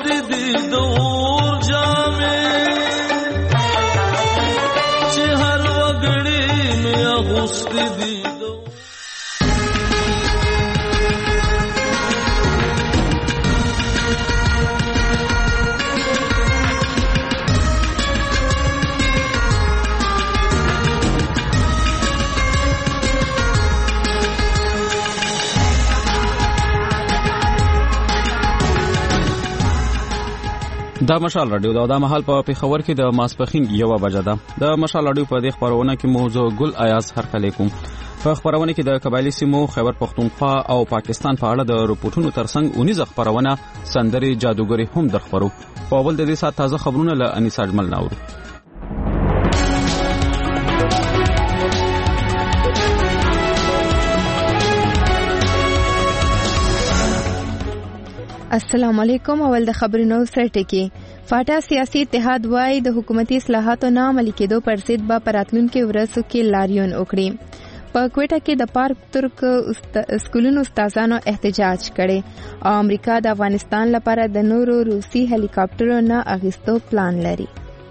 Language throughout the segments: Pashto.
اغوستي دي دور جامې چې هر وګړي مې اغوستي دي. دا مشال رادیو دا مهال په پیښور کې د ماسپخین 1 بجه ده. د مشال رادیو په دې خبرونه کې موضوع ګل ایاز هرکلی کوم. په خبرونه کې د قبایلی سیمو خیبر پختونخوا او پاکستان په اړه د رپورټونو ترڅنګ 19 خبرونه سندري جادوګری هم درخبرو. په اول د دې سات تازه خبرونه له انیس اجمل ناوړو. السلام علیکم. اول د خبرونو سرټکی. فاټا سیاسي اتحاد وايي د حکومتي اصلاحاتو نه عملي کېدو پر ضد به پراتلونکو ورځو کې لاریون وکړي. په کوټه کې د پارک ترک سکولونو استادانو احتجاج کړي او امریکا د افغانستان لپاره د نورو روسي هلیکاپټرو نه اخیستو پلان لري.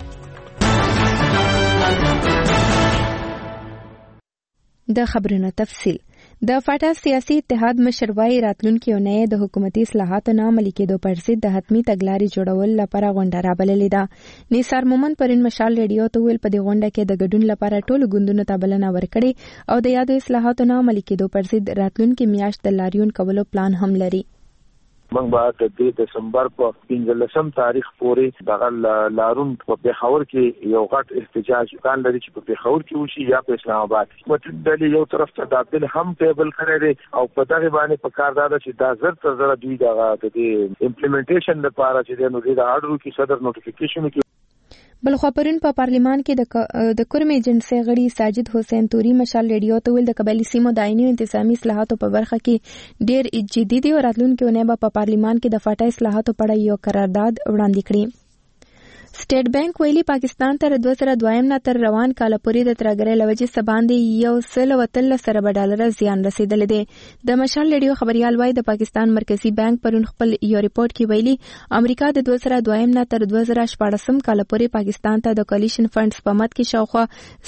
د خبرونو تفصیل. د فاټا سیاسي اتحاد مشر وايي راتلونکي اونۍ د حکومتي اصلاحاتو نه عملي کېدو پر ضد د حتمي تګلارې جوړول لپاره غونډه رابللې ده. نثار مومن پرون مشال ریډیو ته ویل په دې غونډه کې د ګډون لپاره ټولو ګوندونو ته بلنه ورکړې او د یادو اصلاحاتو نه عملي کېدو پر ضد راتلونکي میاشت د لاریون کولو پلان هم لري. موږ به د دسمبر په 15 تاریخ پورې د لارون په پیښور کې یو غټ احتجاج کان لري چې په پیښور کې وشي یا په اسلام آباد. متدلی یو طرف ته د بل هم ټیبل کړی او په دغه باندې په کار دا چې دا زر دوی د امپلیمنټیشن لپاره چې د اورډر کې صدر نوټیفیکیشن کې. بلخوا پرون په پارلیمان کې د کورم ایجنسي غړي ساجد حسین توري مشال ریډیو ته ویل د قبایلی سیمو د عیني انتظامی اصلاحاتو په برخه کې ډېر جدي دي او راتلونکي اونۍ به په پارلیمان کې د فاټا اصلاحاتو په اړه یو قرارداد وړاندې کړي. سټیټ بانک ویلي پاکستان تر 2002 نه تر روان کال پورې د ترګرې لوجې سباندې یو سل وتل سره $1 زیان رسیدل دي. د مشال ریډیو خبريال وايي د پاکستان مرکزی بانک پرون خپل یو ریپورت کې ویلي امریکا د 2002 نه تر 2014 کال پورې پاکستان ته د کولیشن فندز په مت کې شاوخوا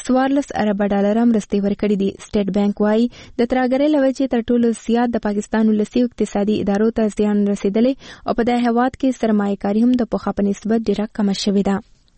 $14 مرستې ورکړې دي. سټیټ بانک وايي د ترګرې لوجې تر ټولو زیات د پاکستان ولسی اقتصادي ادارو ته زیان رسیدل او په دې هواد کې سرمایه‌کاري هم د پخوا په نسبت ډیره کم شوې ده.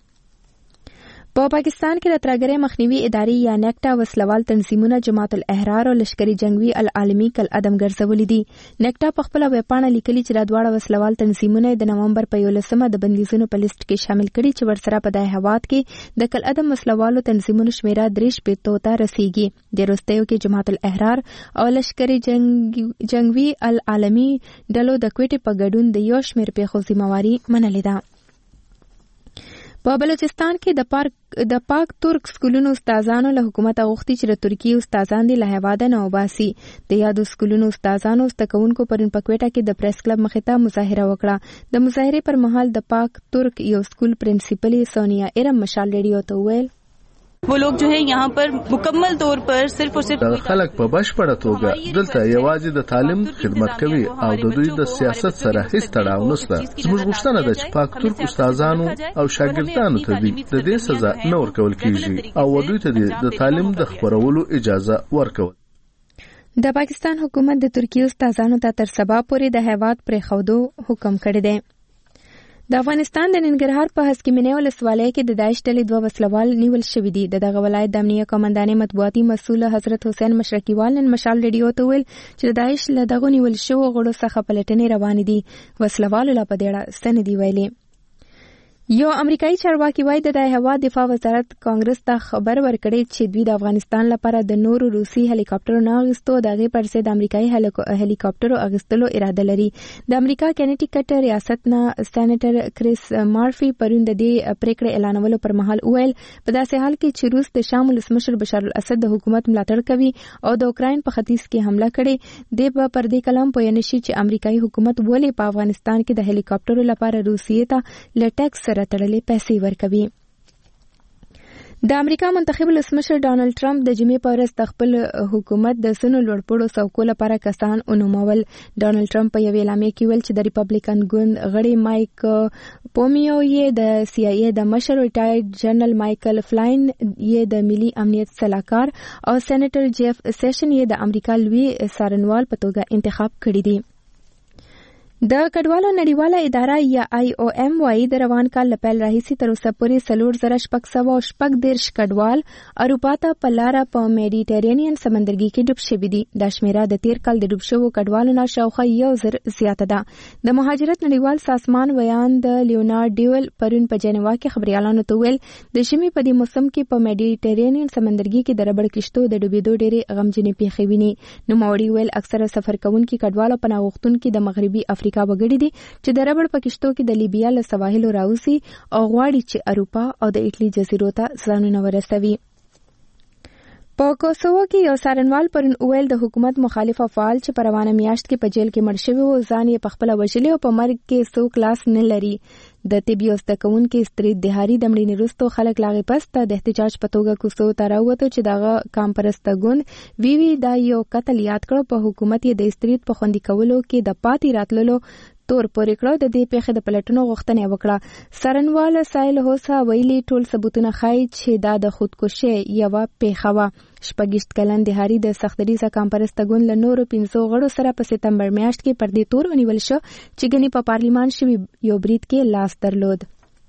په پاکستان کې د ترګرې مخنیوي ادارې یا نیکټا وسلوال تنظیمونه جماعت الاحرار او لشکري جنگوي العالمي کل عدم ګرځولې دي. نیکټا په خپل ویب پاڼه لیکلي چې دا دواړه وسلوال تنظیمونه د نومبر په 11 د بندیزونو په لیست کې شامل کړي چې ورسره په دای هواد کې د کل عدم وسلوالو تنظیمونو شمیره 3 ته رسیږي. د وروستیو کې جماعت الاحرار او لشکري جنگوي العالمي ډلو د کوټې په ګډون د یو شمېر پیښو ذمہواری منلې ده. په بلوچستان کې د پاک ترک سکولونو استادانو له حکومت غوښتي چې د ترکیه استادان دي له هواده نه وباسي. د یادو سکولونو استادانو استکونکو پرون په کوټه کې د پریس کلب مخې ته مظاهره وکړه. د مظاهرې پر مهال د پاک ترک یو سکول پرنسپل سونیا ارم مشال ریډیو ته ویل वो लोग जो है यहाँ पर मुकम्मल तौर पर सिर्फ और सिर्फ خلک په بشپړه توګه دلته یوازې د تعلیم خدمت کوي او د دوی د سیاست سره هیڅ تړاو نشته. زموږ غوښتنه ده چې پاک ترک استادانو او شاګردانو ته د دې سزا نه ورکول کیږي او دوی ته د تعلیم د خپرولو اجازه ورکول. د پاکستان حکومت د ترکیه استادانو ته تر سبا پورې د هیواد پرې خودو حکم کړی دی. د افغانستان د ننګرهار په هسکمنۍ ولسوالۍ کې د داعش ډلې 2 وسلوال نیول شوي دي. دغه ولایت د امنیه قومندانې مطبوعاتي مسؤل حضرت حسین مشرقیوال نن مشال ریډیو ته ویل چې د داعش له دغه نیول شوو غړو څخه پلټنې روانې دي. وسلوالو لا په دې اړه څه نه دي ویلي. یو امریکایي چارواکي وايي د هوا دفاع وزارت کانګرس ته خبر ورکړی چې دوی د افغانستان لپاره د نورو روسي هلیکاپټرو نه اغوستو دغه پر ضد امریکایي هلیکاپټرو اغوستلو اراده لري. د امریکا کینیټیکټ ریاست نه سېنیټر کریس مارفي پرون د دې پریکړې اعلانولو پر مهال ویل په داسې حال کې چې روس د شام ولسمشر بشار الاسد د حکومت ملاتړ کوي او د اوکراین په ختیځ کې حمله کړې دی به پر دې کلام پوه نشي چې امریکایي حکومت ولې په افغانستان کې د هلیکاپټرو لپاره روسیې ته لټکس سره تړلې پیسې ورکوي. د امریکا منتخب ولسمشر ډانلډ ټرمپ د جمعې په ورځ د خپل حکومت د سنو لوړپوړو څوکو لپاره کسان ونومول. ډانلډ ټرمپ په یوې اعلامیه کې ویل چې د ریپبلیکن ګوند غړي مایک پومیو یې د سی آی ای د مشر ریټایرډ جنرال مایکل فلاین یې د ملي امنیت سلاکار او سېنیټر جیف سیشن یې د امریکا لوی څارنوال په توګه انتخاب کړي دي. د کډوالو نړیواله اداره یا IOM وايي د روان کال له پیل راهیسې تر اوسه پورې 4,614 کډوال اروپا ته په لاره په میډیټرینین سمندرګي کې ډوب شوي دي. دا شمیره د تیر کال د ډوب شوو کډوالو نه شاوخوا 1,000 زیاته ده. د مهاجرت نړیوال سازمان ویان د لیونارډ ډیول پرون په جنیوا کې خبريالانو ته ویل د ژمي په دې موسم کې په میډیټرینین سمندرګي کې د ربړ کشتو د ډوبېدو ډېرې غمجنې پیښې ویني. نوموړي ویل اکثره سفر کوونکي کډوالو پناه غوښتونکي د مغربي افریقا وګړي دي چې د ربړ په کشتو کې د لیبیا له سواحلو راوځي او غواړي چې اروپا او د ایټالي جزیرو ته ځانونه ورسوي. په کوسوو کې یو څارنوال پرون ویل د حکومت مخالف افعال چې په روانه میاشت کې په جیل کې مړ شوي وو ځان یې په خپله وژلي او په مرګ کې څوک لاس نه لري. د طبي او زده کوونکي استرید دهاري د مړینې وروسته خلک له هغې پس ته د احتجاج په توګه کوڅو ته راووتو چې دغه کام پرسته ګوند وی دا یو قتل یاد کړ. په حکومت یې د استرید په خوندي کولو کې د پاتې راتللو تور پورې کړه. د دې پیښې د پلټنو غوښتنه وکړه. څارنوال سایل هوسا ویلي ټول ثبوتونه ښایي چې دا د خودکشي یوه پیښه وه. 26 کلن دهاري د سختدریځه کامپرسته ګوند له نورو 5 غړو سره په سپتمبر میاشت کې پر دې تور ونیول شو چې ګنې په پارلیمان شوي یو برید کې لاس درلود.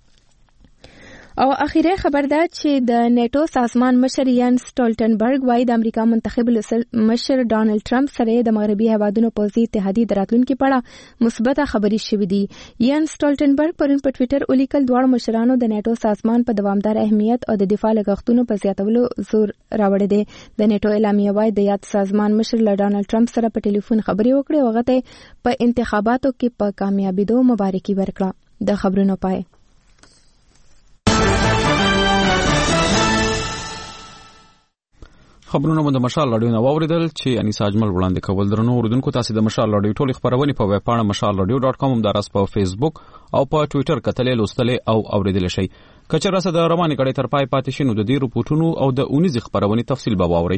او اخیری خبر ده چې د نیټو سازمان مشر یان سټولټنبرګ وايي د امریکا منتخب مشر ډانلډ ټرمپ سره د مغربي هیوادونو پوځي اتحادیې د راتلونکي په اړه مثبته خبرې شوې دي. یان سټولټنبرګ پرون په ټویټر ولیکل دواړو مشرانو د نیټو سازمان په دوامدار اهمیت او د دفاع لګښتونو په زیاتولو زور راوړی دی. د نیټو اعلامیه وايي د یاد سازمان مشر له ډانلډ ټرمپ سره په ټلیفون خبرې وکړې او هغه ته په انتخاباتو کې په کامیابیدو مبارکي ورکړه. د خبرونو پای. خبرونه مو د مشال رادیو نه واوریدل چې انیسا اجمل وړاندې کول. درنو اوریدونکو تاسو د مشال رادیو ټولې خبرونه په ویب پاڼه mashalradio.com هم دراس په فیسبوک او په ټوئیټر کتلې لوستلې او اوریدل شي. کچره سره د روانې کړي تر پای پاتې شنو د دې رپورټونو او د اونیزي خبرونه تفصیل به واوري.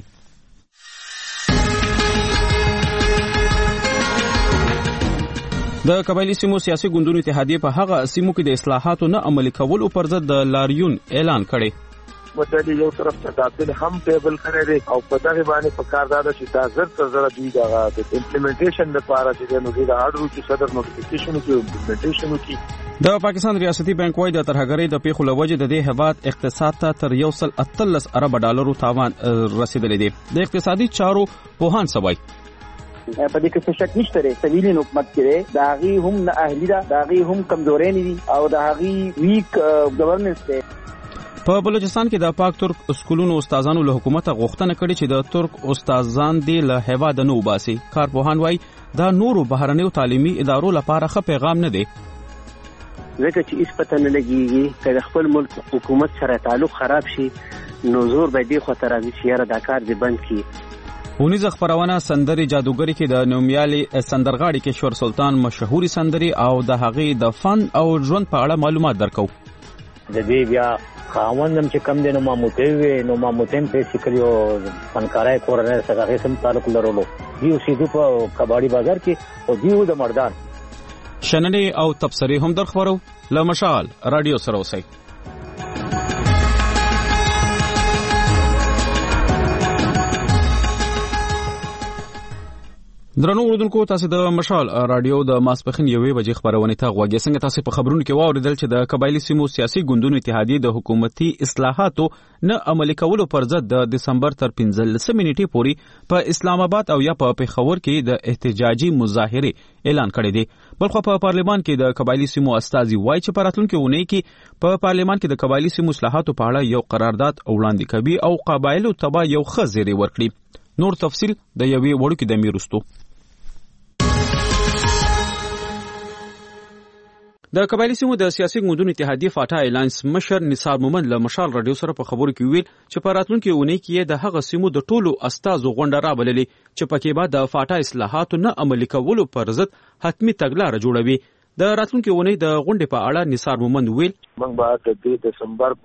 د قبایلی سیمو سیاسي ګوندونو اتحادیه په هغه سیمو کې د اصلاحاتو نه عملي کولو پر ضد د لاریون اعلان کړي. مدلي یو طرف ته داخل هم ټیبل کړی دی او په دغه باندې په کار دا چې دا زر دوی د امپلیمنټیشن لپاره چې نو دا اډرو چې صدر نوټیفیکیشن کې امپلیمنټیشن کې د پاکستان ریاستي بانک وايي د ترهګرۍ د پیښو لوجه د دې هیواد اقتصاد ته تر 1.13 ارب ډالرو تاوان رسیدلی دی. د اقتصادي چارو پوهان سوای په دې کې څه شک نشته لري سویلین حکومت کې دا غي هم نه اهلی دا غي هم کمزورې نه دي او دا غي ویک گورننس دی. په بلوچستان کې د پاک ترک سکولونو استادانو له حکومت غوښتنه کړې چې د ترک استادان دی له هیواد نه وباسي. کارپوهان وايي دا نورو بهرنیو تعلیمي ادارو لپاره ښه پیغام نه دی ځکه چې هیڅ پته نه لګیږي چې د خپل ملک حکومت سره تعلق خراب شي نو زور به دې خو تر دې چې دا کار دې بند کړي. اونیزه خبرونه سندري جادوګری کې د نومیالي سندرغاړي کې شور سلطان مشهوري سندري او د هغې د فن او ژوند په اړه معلومات درکو. د دې بیا خاوندم چې کم دینو ماموتوي نو ماموتم په سکریو فنکارای کورنۍ سره هیڅ تعلق لرلو دیو سیدو په کباړي بازار کې او دیو د مردان شننې او تبصرې هم درخورو. له مشال رادیو سره اوسئ. درنو اوریدونکو تاسو د مشال رادیو د ماسپخین یوې بجې خبرونه ته غوږی څنګه تاسو په خبرونو کې واوریدل چې د قبایلی سیمو سیاسي ګوندونو اتحادیه د حکومتي اصلاحاتو نه عملي کولو پر ضد د دسمبر تر 15 نیټې پورې په اسلام آباد او یا په پیښور کې د احتجاجي مظاهره اعلان کړی دی. بلخو په پارلیمان کې د قبایلی سیمو استازي وایي چې په راتلونکي اونۍ کې په پارلیمان کې د قبایلی سیمو اصلاحاتو په اړه یو قرارداد وړاندې کوي او قبایلو تبا یو ښه زیری ورکړي. نور تفصیل د یوې وړوکې د میرستو. د قبایلی سیمو د سیاسي ګوندونو اتحادیه فاټا الاینس مشر نثار مومند له مشال رادیو سره په خبرو کې ویل چې په راتلونکي اونۍ کې د هغه سیمو د ټولو استازو غونډه رابللې چې پکې به د فاټا اصلاحاتو نه عملي کولو پر ضد حتمی تګلاره جوړوي. د راتلونکي اونۍ د غونډې په اړه نثار مومند ویل موږ به د دسمبر په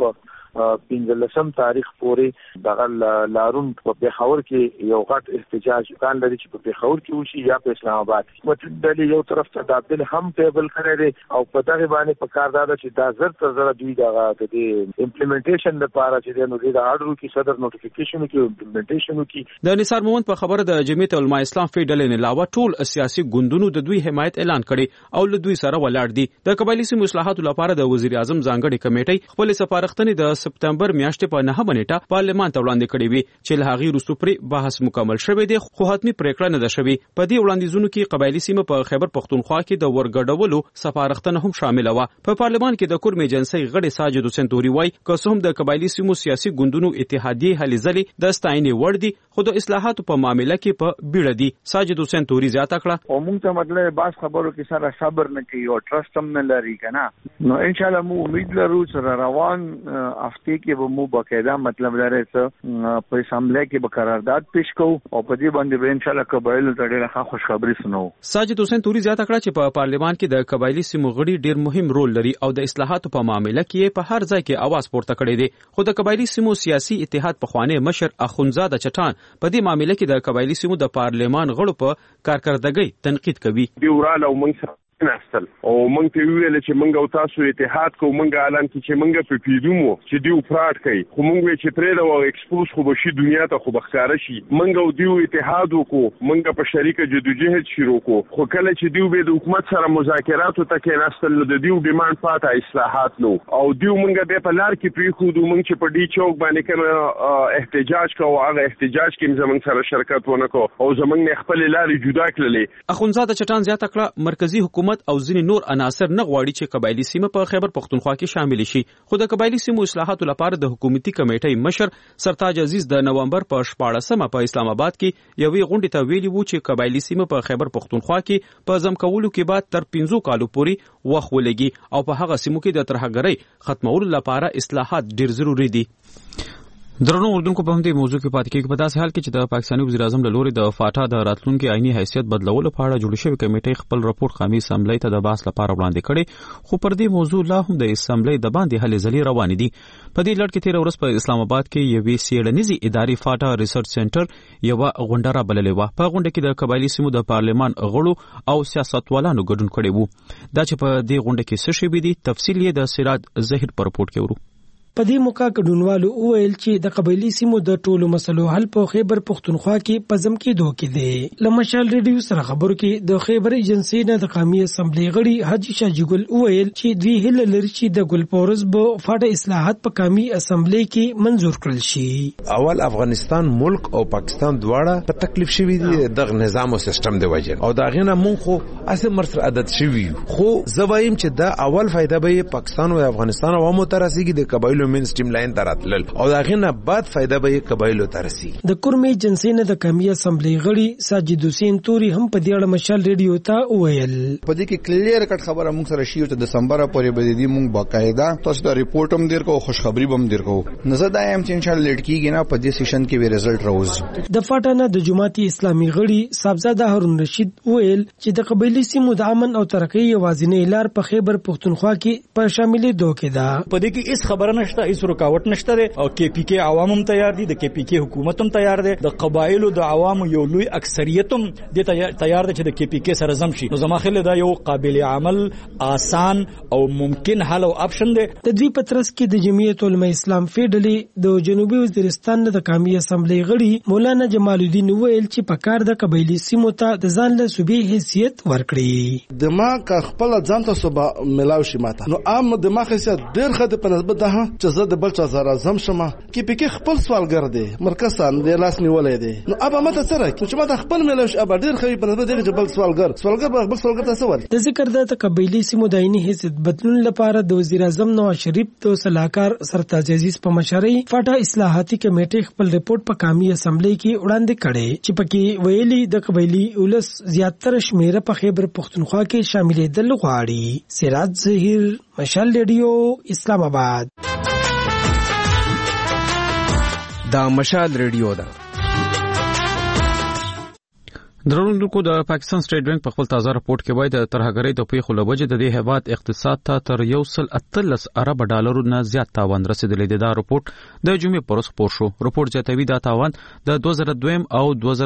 15 تاریخ پورې دغه لارون په پیښور کې یو غټ احتجاج کان لري چې په پیښور کې وشي یا په اسلام آباد کې. متدلی یو طرف ته د بل هم ټیبل کړی دی او په دغه باندې په کار دا چې دا زر تر زر دوی دغه د امپلیمنټیشن لپاره چې نو د آرډر کې صدر نوټیفیکیشن کې امپلیمنټیشن کې. د نثار مومند په خبره د جمعیت علماء اسلام فیډل نه علاوه ټول سیاسي ګوندونو د دوی حمایت اعلان کړي او له دوی سره ولاړ دي. د قبایلی سیمو اصلاحاتو لپاره د وزیر اعظم ځانګړي کمیټې خپل سپارښتنې د سپتمبر میاشتې په 9 نیټه پارلمان ته وړاندې کړې وي چې له هغې وروسته پرې بحث مکمل شوی دی خو حتمي پریکړه نه ده شوې. په دې وړاندیزونو کې قبایلی سیمه په خیبر پختونخوا کې د ورګډولو سپارښتنه هم شامل و. په پارلمان کې د کورم ایجنسی غړي ساجد حسین توري وایي که هم د قبایلی سیمو سیاسي ګوندونو اتحادیه هلې ځلې د ستاینې وړ دي خو د اصلاحاتو په معاملې کې په بیړه دي. ساجد حسین توري زیاته کړه او موږ ته مطلب باز خبرو کې سره صبر نه کوي او ټرست هم نه لري کنه. نو ان شاء الله مو امید لرو چې روان هفته کې به مو باقاعده مطلب لري چې په اسمبلی کې به قرارداد پیش کوو او په دې باندې به ان شاء الله قبایل ته ډېره خوشخبری سنو. ساجد حسین توري زیاته کړه چې په پارلمان کې د قبایلی سیمو غړي ډېر مهم رول لري او د اصلاحاتو په معاملې کې په هر ځای کې आवाज پورته کړی دی خو د قبایلی سیمو سیاسي اتحاد په خوانې مشر اخونزاده چټان په دې معاملې کې د قبایلی سیمو د پارلمان غړو په کارکردګۍ تنقید کوي. دی وراله موږ نستل او مونږ ته ویل چې مونږ او تاسو اتحاد کوو مونږ اعلان کی چې مونږ په پیډومو چې دیو فراډ کوي خو مونږ چې پرې دا او ایکسپوز خو بشي دنیا ته خو بخاره شي مونږ او دیو اتحاد وکړو مونږ په شریکه جدوجہد شروع کو خو کله چې دیو به د حکومت سره مذاکرات ته کې نستل د دیو ډیماند پاته اصلاحات نو او دیو مونږ به په لار کې پری خو مونږ چې په ډی چوک باندې کوم احتجاج کوو هغه احتجاج کې زمونږ سره شرکت ونکو او زمونږ خپل لارې جدا کړلې. اخونزاده چټان زیاته کړه مرکزی حکومت او ځینې نور عناصر نه غواړي چې قبایلی سیمه په خیبر پختونخوا کې شامل شي خو د قبایلی سیمو اصلاحاتو لپاره د حکومتي کمیټې مشر سرتاج عزیز د نومبر په 14مه په اسلام آباد کې یوې غونډې ته ویلي وو چې قبایلی سیمه په خیبر پختونخوا کې په ځم کولو کې بعد تر 15 کالو پورې وخت ولګي او په هغه سیمو کې د ترهګرۍ ختمولو لپاره اصلاحات ډیر ضروری دي. درنو اردوونکو په همدې موضوع کې پاتې کېږي په داسې حال کې چې د پاکستاني وزیر اعظم له لوري د فاټا د راتلونکي آئینی حیثیت بدلولو په اړه جوړ شوی کمیټې خپل راپور قومي اسمبلی ته د بحث لپاره وړاندې کړي خو پر دې موضوع لا هم د اسمبلی د باندې هلې ځلې روانې دي. په دې لړ کې تیر ورځ په اسلام آباد کې یوې څېړنیزې ادارې فاټا ریسرچ سنټر یوه غونډه رابللې وه. په غونډه کې د قبایلی سیمو د پارلمان غړو او سیاستوالانو ګډون کړی وو. دا چې په دې غونډه کې څه شوي دي تفصیل یې د سراج ظهیر په رپورټ کې ورو. په دې موقع ګډونوالو وویل چې د قبایلی سیمو د ټولو مسلو حل په خیبر پختونخوا کې په ځم کېدو کې دی. له مشال ریډیو سره خبرو کې د خیبر ایجنسی نه د قومي اسمبلی غړي حاجی شاجی ګل وویل چې دوی هیله لري چې د ګلپورز به فاټا اصلاحات په قومي اسمبلی کې منزور کړل شي. اول افغانستان ملک او پاکستان دواړه په تکلیف شوي دي د نظام او سیستم دی وجه او دا غینه مونږ خو اسه مرسر عادت شوي خو زوایم چې دا اول فائدہ به پاکستان او افغانستان عوامو ته رسیږي د قبایل مین سټیم لاین تراتل او دا غینه بعد فائدہ به قبایلو ترسي. د کورمي جنسي نه د قومي اسمبلی غړي ساجد حسین توري هم په دې اړه مشال ریډیو ته وویل په دې کې کلیر کټ خبره موږ سره شي چې دسمبر پورې به دې موږ باقاعده تاسو ته ریپورت هم دیر کو خوشخبری هم دیر کو نزه دا هم چې ان شاء الله لیټ کیږي نه په دې سیشن کې به رزلټ راوځي. د فاټا نه د جماعتي اسلامي غړي صاحبزاده هارون رشید وویل چې د قبایلی سیمو د امن او ترقۍ یوازینۍ لار په خیبر پختونخوا کې په شاملې دوه کې ده. په دې کې هیڅ خبره نشته هیڅ رکاوټ نشته او کې پی کې عوام هم تیار دي د کې پی کې حکومت هم تیار دي د قبایلو د عوامو یو لوی اکثریت هم د تیار دي چې د کې پی کې سره زم شي. نو زما خل دا یو قابل عمل آسان او ممکن حل او اپشن دی. د دوی پترس کې د جمعیت علماء اسلام فیډلې د جنوبي وزیرستان د قومي اسمبلی غړي مولانا جمال الدین ویل چې په کار د قبایلی سیمو ته د ځان له صوبې حیثیت ورکړي. دماغ خپل ځان ته صوبه ملاو شي ماته نو عام دماغ حیثیت ډیر خدای په نسبت ده چې زه د بل چا سره زم شمه کې پکې خپل سوالګر دی مرکزان د لاس نیولې دی نو ابا ماته سره چې ماته خپل ملوش ابا ډیر خوي په نسبت دی چې بل سوالګر بل سوالګر ته سوال. د ذکر د قبایلی سیمو د عیني حیثیت بدلون لپاره د وزیر اعظم نواز شریف د صلاحکار سرتاج عزیز په مشرۍ فاټا اصلاحاتي کمیټې خپل ریپورت په قومي اسمبلی کې وړاندې کړي چې پکې ویلي د قبایلی ولس زیاتره شمیره په خیبر پختونخوا کې شاملېدل غواړي. سراج ظهیر مشال ریډیو اسلام آباد. دا مشال ریډیو ده. درونکو د پاکستان سټیټ بانک په خپل تازه راپورټ کې وایي د ترهګرۍ د پیښو له وجې د دې هیواد اقتصاد ته تر 1.13 ارب ډالرو نه زیات تاوان رسیدلی دی. دا راپورټ د جمعې پر ورځ خپور شو. راپورټ زیاتوي دا تاوان د 2002 او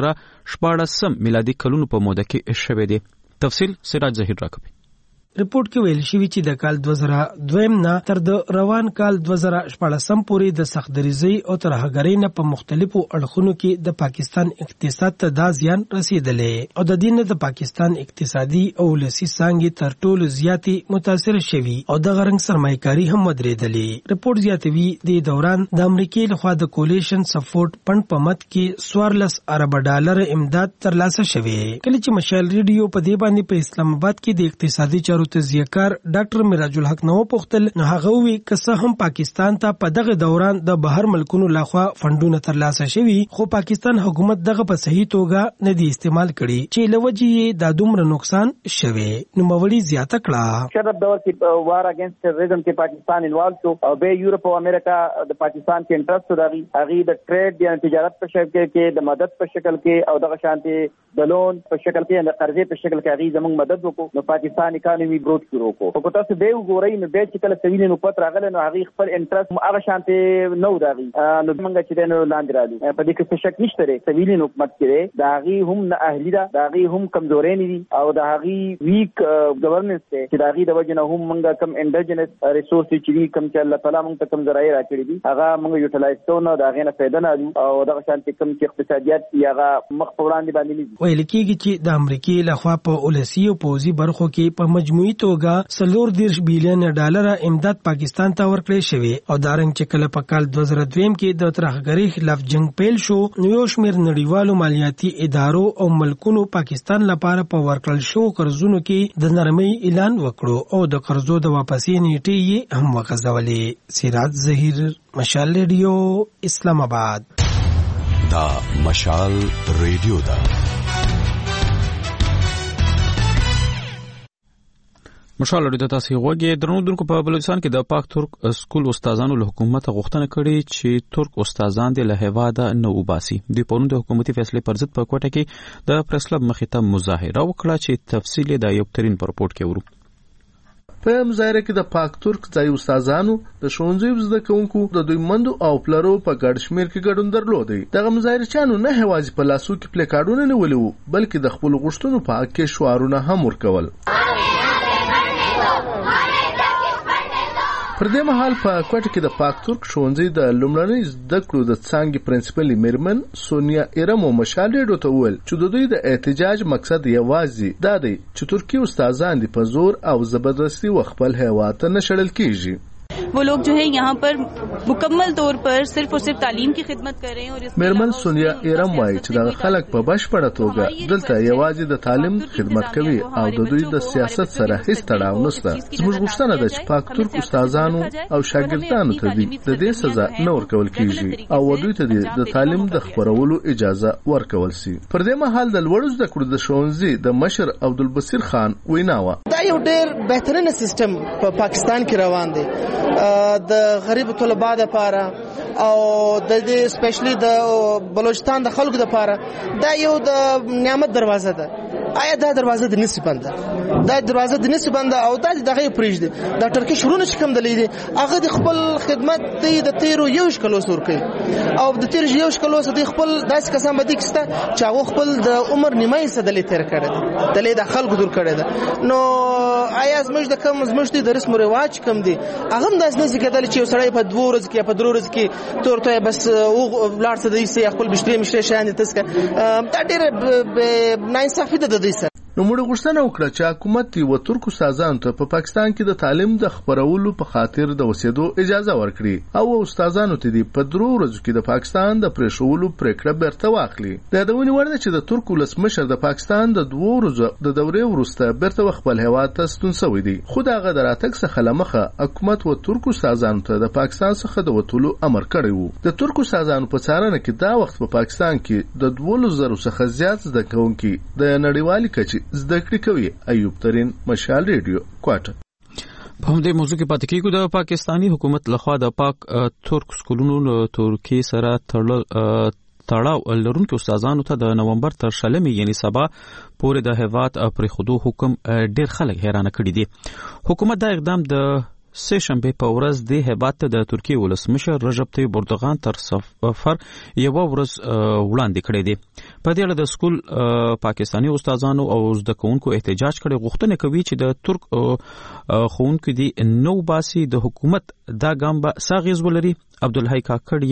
2014 میلادي کلونو په موده کې شوی دی. تفصیل سراج ظهیر راکوي. ریپورت کې ویل شوی چې د کال 2002 نه تر د روان کال 2014 پورې د سختدریزۍ او ترهګرۍ نه په مختلفو اړخونو کې د پاکستان اقتصاد ته دا زیان رسیدلې او د دې نه د پاکستان اقتصادي او ولسي څانګې تر ټولو زیاتې متاثر شوي او د غرنګ سرمایه‌کاري هم ودرېدلې. ریپورت زیاتوي د دوران د امریکای لخوا د کولیشن سپورټ فند په مد کې 14 ارب ډالر امداد ترلاسه شوی. کله چې مشال ریډیو په دې باندې په اسلام آباد کې د اقتصادي چارو تزیهکار ډاکټر میراج الحق نو پوښتل نو هغه وی کسه هم پاکستان ته په دغه دوران د بهر ملکونو لخوا فندونه ترلاسه شوي خو پاکستان حکومت دغه په صحیح توګه نه دی استعمال کړي چې لوجې د دومره نقصان شوي. نو مولي زیاته کړه شرط دور کې وار اگینست ټیرریزم کې پاکستان انوالو شو او به یورپ او امریکا د پاکستان کې انټرست دغی هغه د ټریډ یا تجارت په شکل کې د مدد په شکل کې او دغه شانتي د لون په شکل کې د قرضې په شکل کې هغه زموږ مدد وکړو. نو پاکستان اکانومي گروث شروع کو او تاسو به وګورئ نو به چې کله سویل نو پت راغله نو هغه خپل انټرست هغه شانتي نو داغي نو موږ چې نو لاندې راځي په دې کې څه شک نشته لري. سویل حکومت کې داغي هم نه اهلی دا داغي هم کمزورې نه دي او داغي ویک گورننس ته چې داغي د وجنه هم موږ کم انډیجنس ریسورس چې کم چې الله تعالی موږ ته کمزورای راکړي دي هغه موږ یوټیلایز کوو داغه نه فائدہ نه او دغه شانتي کم چې اقتصادیات یغه مخ په وړاندې باندې نه ویل کېږي چې د امریکای لخوا په ولسی او پوزي برخو کې په مجموعي توګه 30 بلین ډالر امداد پاکستان ته ورکړی شوی او دارنګ چې کله په کال 2002 کې د ترهګرۍ خلاف جنگ پیل شو نو یو شمېر نړیوالو مالیاتي ادارو او ملکونو پاکستان لپاره په ورکړل شو قرضونو کې د نرمۍ اعلان وکړو او د قرضو د واپسې نیټې یې هم وغځولې. سراج ظهیر مشال ریډیو اسلام آباد. دا مشال ریډیو دا مشال ریډیو تاسو غوږی درنو په بلوچستان کې د پاک ترک سکول استادانو له حکومت غوښتنه کړې چې ترک استادان د له هواده نه وباسي. د پرون د حکومتي فیصله پر ضد په کوټه کې د پریس کلب مخې ته مظاهره وکړه چې تفصیل د یو ترين پر رپورت کې ورو. په مظاهره کې د پاک ترک ځای استادانو د ښوونځیو زده کوونکو د دوی مندو او پلرو په ګډ شمیر کې ګډون درلودي. دغه مظاهرچیانو نه هوازي په لاسو کې پلیکارډونه نیولي وو بلکې د خپل غوښتنو په حق کې شعارونه هم ورکول. پر دې مهال په کوټه کې د پاک ترک ښوونځي د لومړنۍ زده کړو د څانګې پرنسپل میرمن سونیا ایرمو مشال ریډیو ته وویل چې د دوی د احتجاج مقصد یوازې دا دی چې ترکی استادان دي په زور او زبردستي خپل هیواد ته نشړل کیږي. वो लोग जो है यहाँ पर मुकम्मल तौर पर सिर्फ और सिर्फ तालीम की खिदमत कर रहे हैं और मेरमन सोनिया एरम वायي چې د خلک په بشپړه توګه دلته یوازې د تعلیم خدمت کوي او د دوی د سیاست سره هیڅ تړاو نشته. زموږ غوښتنه ده چې پاک ترک استادانو او شاګردانو ته د دې سزا نه ورکول کیږي او دوی ته د تعلیم د خبرولو اجازه ورکول شي. پر دې مهال د لوړو زده کړو د ښوونځي د مشر عبدالبصیر خان ویناوه دا یو ډېر بهترین سیستم په پاکستان کې روان دی د غریب طلبه لپاره او د دې سپیشلی د بلوچستان د خلکو لپاره دا یو د نعمت دروازه ده. آیا دا دروازه د نسی بنده دا دروازه د نسی بنده او دا دغه پریج دي د ترکی شروع نش کوم د لیدي هغه د خپل خدمت د تیرو یو شکلو سور کوي او د تیر یو شکلو د خپل داس کسان باندې کسته چې هغه خپل د عمر نیمه سدلې تیر کړي د لید خلکو دور کړي ده. نو آیا زموږ د کم زموږ د رسم رواج کم دي هغه هم داس نه کېدل چې سړی په 2 ورځې کې په 3 ورځې کې تورته بس او لاړ څه دی سي خپل بشتري مشته شان تسکه دا ډېر ناانصافي ده. نو موږ غوښتنه وکړه چې حکومت یو ترک استادانو ته په پاکستان کې د تعلیم د خبرولو په خاطر د وسیدو اجازه ورکړي او استادانو ته په 3 ورځو کې د پاکستان د پریښولو پریکړه بیرته واخلي. د یادونې وړ ده چې د ترک ولسمشر د پاکستان د 2 ورځو د دورې وروسته بیرته خپل هیواد ته ستون شوی دی خو دا غو دراتک څخه لمخه حکومت و ترک استادانو ته د پاکستان څخه د وټولو امر کړی وو. د ترک استادانو په څارنه کې دا وخت په پاکستان کې د 2000 څخه زیات زده کوونکي د نړیوالي کچې زده کړې کوي. ایوب ترين مشال ریډیو کوټه. په همدې موضوع کې پاتې کېږو. د پاکستانی حکومت لخوا د پاک ترک سکولونو له ترکیې سره تړاو لرونکو استادانو ته د نومبر تر 20 یعنی سبا پورې د هیواد پرې خودو حکم ډیر خلک حیرانه کړي دي. حکومت دا اقدام د سه شنبه په ورځ د هیواد ته د ترکیه ولسمشر رجب طیب اردوغان تر سفر یو ورځ وړاندې کړی دی. په دې اړه د سکول پاکستانی استادانو او زده کوونکو احتجاج کړي، غوښتنه کوي چې د ترک ښوونکو دی نو باسي د حکومت دا ګام به ساغیز ولري. عبدالحی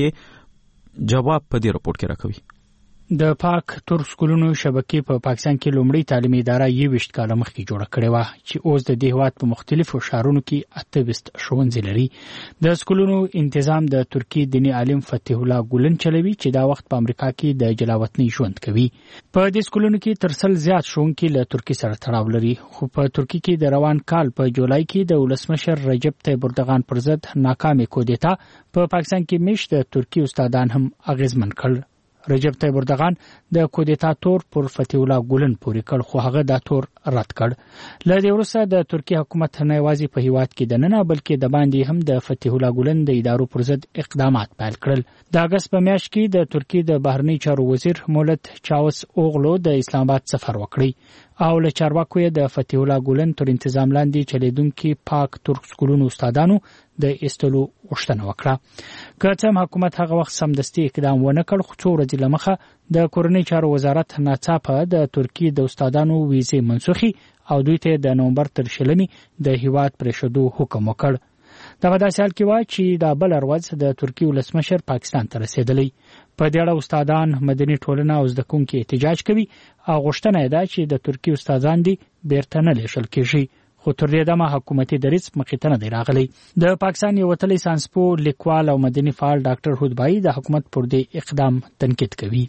کاکړ جواب په دې رپورت کې راکوي. د پاک ترک سکولونو شبکې په پاکستان کې لومړی تعلیمي اداره 20 کال مخکې جوړه کړې و چې اوس د دې هیواد په مختلفو ښارونو کې 28 ښوونځي لري. د سکولونو تنظیم د ترکی دینی عالم فتح الله ګولن چلوي چې دا وخت په امریکا کې د جلاوطنۍ ژوند کوي. په دې سکولونو کې تر 100 زیات ښوونکي له ترکی سره تړاو لري، خو په ترکی کې د روان کال په جولای کې د ولسمشر رجب طیب اردوغان پر ضد ناکامه کودتا په پاکستان کې میشت د ترکی استادان هم اغیزمن کړ. رجب طیب اردوغان د کودتا تور پر فتح الله ګولن پورې کړ، خو هغه دا تور رد کړ. له دې وروسته د ترکی حکومت نه یوازې په هیواد کې د ننه بلکې د باندې هم د فتح الله ګولن د ادارو پر ضد اقدامات پیل کړل. د اگست په میاشت کې د ترکی د بهرنی چارو وزیر مولت چاوس اوغلو د اسلام آباد سفر وکړي او له چارواکو یې د فتح الله ګولن تر تنظیم لاندې چلیدونکو پاک ترک سکولونو استادانو د ایستلو غوښتنه وکړه. که څه هم حکومت هغه وخت سمدستي اقدام ونه کړ، خو څو ورځې لمخه د کورنۍ چارو وزارت ناڅاپه د ترکی د استادانو ویزې منسوخي او دوی ته د نومبر تر 20 د هیواد پرېښودو حکم وکړ. دغه داسې حال کې و چې د بل ورځ د ترکی ولسمشر پاکستان ته رسیدلی. په دې اړه استادان، مدني ټولنه او زده کوونکي احتجاج کوي او غوښتنه یې ده چې د ترکی استادان دي بیرته نه لیږل کېږي، خو تر دې دمه حکومتي دریځ مخې ته نه دی راغلی. د پاکستان یو وتلی ساینسپو، لیکوال او مدني فعال ډاکټر هودبایی د حکومت پر دې اقدام تنقید کوي.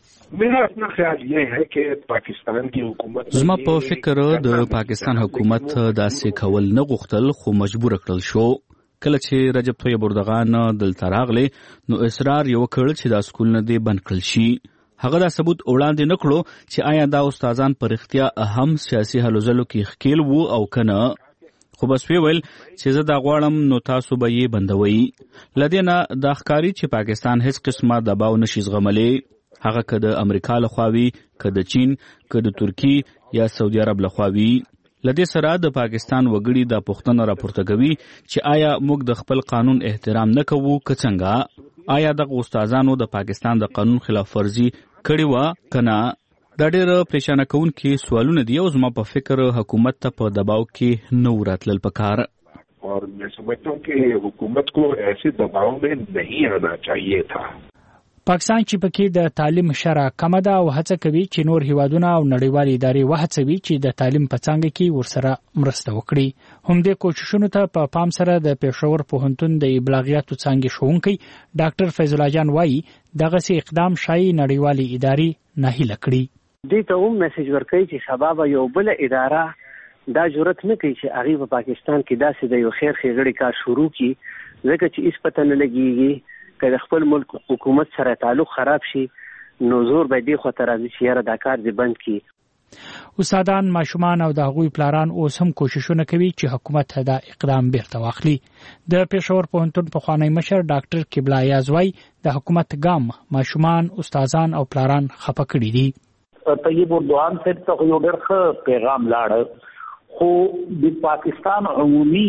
زما په فکر د پاکستان حکومت داسې کول نه غوښتل، خو مجبور کړل شو. کله چې رجب طیب اردوغان دلته راغلی نو اصرار یې وکړ چې دا سکولونه دې بند کړل شي. هغه دا ثبوت وړاندې نه کړو چې آیا دا استادان په رښتیا هم سیاسي هلو ځلو کې ښکیل وو او کنه، خو بس ویل چې زه دا غواړم نو تاسو به یې بندوي. له دې نه دا ښکاري چې پاکستان هیڅ قسمه دباو نشي زغملی، هغه که د امریکا لخوا وي، که د چین، که د ترکی یا سعودي عرب لخوا وي. لدې سره د پاکستان وګړي د پښتنه راپورته کوي چې آیا موږ د خپل قانون احترام نه کوو که څنګه؟ آیا دغه استادانو د پاکستان د قانون خلاف ورزي کړې وه کنه؟ دا ډېر پریشانه کوونکي سوالونه دي او زما په فکر حکومت ته په دباو کې نه وراتلل پکار. और मैं समझता हूँ कि हुकूमत को ऐसे दबाव में नहीं आना चाहिए था. پاکستان چې پکې د تعلیم شرع کمه ده او هڅه کوي چې نور هیوادونه او نړیوال ادارې وهڅوي چې د تعلیم په څانګه کې ورسره مرسته وکړي. همدې کوششونو ته په پام سره د پېښور پوهنتون د ابلاغیاتو څانګې ښوونکی ډاکټر فیض الله جان وایي دغسې اقدام شایي نړیوالې ادارې ناهیله کړي. دې ته هم میسج ورکوي چې سبا به یو بل اداره دا جرأت نه کوي چې هغې په پاکستان کې داسې د یو خیر ښېګړې کار شروع کړي، ځکه چې هېڅ پته نه لګېږي که د خپل ملک حکومت سره تعلق خراب شي نو زور به دې خواته راځي چې یاره دا کار دې بند کړي. استادان، ماشومان او د هغوی پلاران اوس هم کوششونه کوي چې حکومت دا اقدام بیرته واخلي. د پېښور پوهنتون پخوانی مشر ډاکټر قبله ایاز وایي د حکومت ګام ماشومان، استادان او پلاران خفه کړي دي. طیب اردوغان صاحب ته یو ډېر ښه پیغام لاړ، خو د پاکستان عمومي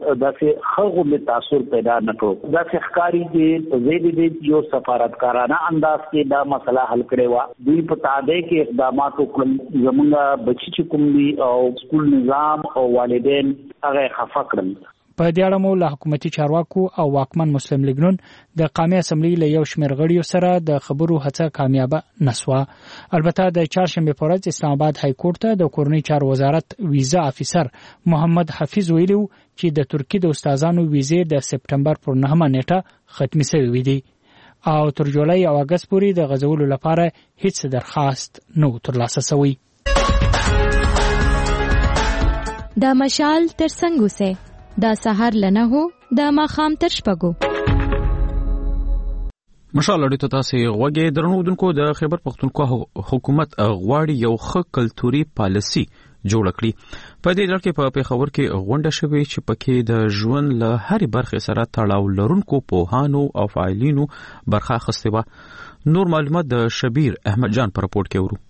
داسې خلکو له تاثر پیدا نه کړو. داسې ښکاري چې په ځای دې یو سفارتکارانه انداز کې دا مسله حل کړې وه. دوی په تادې کې اقدامات وکړل، زموږ بچي چې کوم دي او سکول نظام او والدین هغه خفه کړل. په دې اړه مو له حکومتي چارواکو او واکمن مسلم لیګ نون د قومي اسمبلی له یو شمېر غړیو سره د خبرو هڅه کامیابه نسوه. البته د چهارشنبې په ورځ اسلام آباد های کورټ ته د کورنۍ چارو وزارت ویزا افیسر محمد حفیظ ویلو چې د ترکی د استادانو ویزې د سپټمبر پر 9 نیټه ختمې شوې دي او تر جولای او اگست پورې د غزولو لپاره هیڅ درخواست نه ترلاسه شوی. د مشال تر څنګه سه دا سحر لنه هو د ماخام تر شپګو. مشال اړیته تاسو غوږی درنودونکو د خیبر پختونخوا حکومت غواړي یو ښه کلتوري پالیسي جوړ کړي. په دې ډول کې په پېښور کې غونډه شوې چې پکې د ژوند له هرې برخې سره تړاو لرونکو پوهانو او فاعلینو برخه اخیستې وه. نور معلومات د شبیر احمد جان پر رپورټ کې ورو.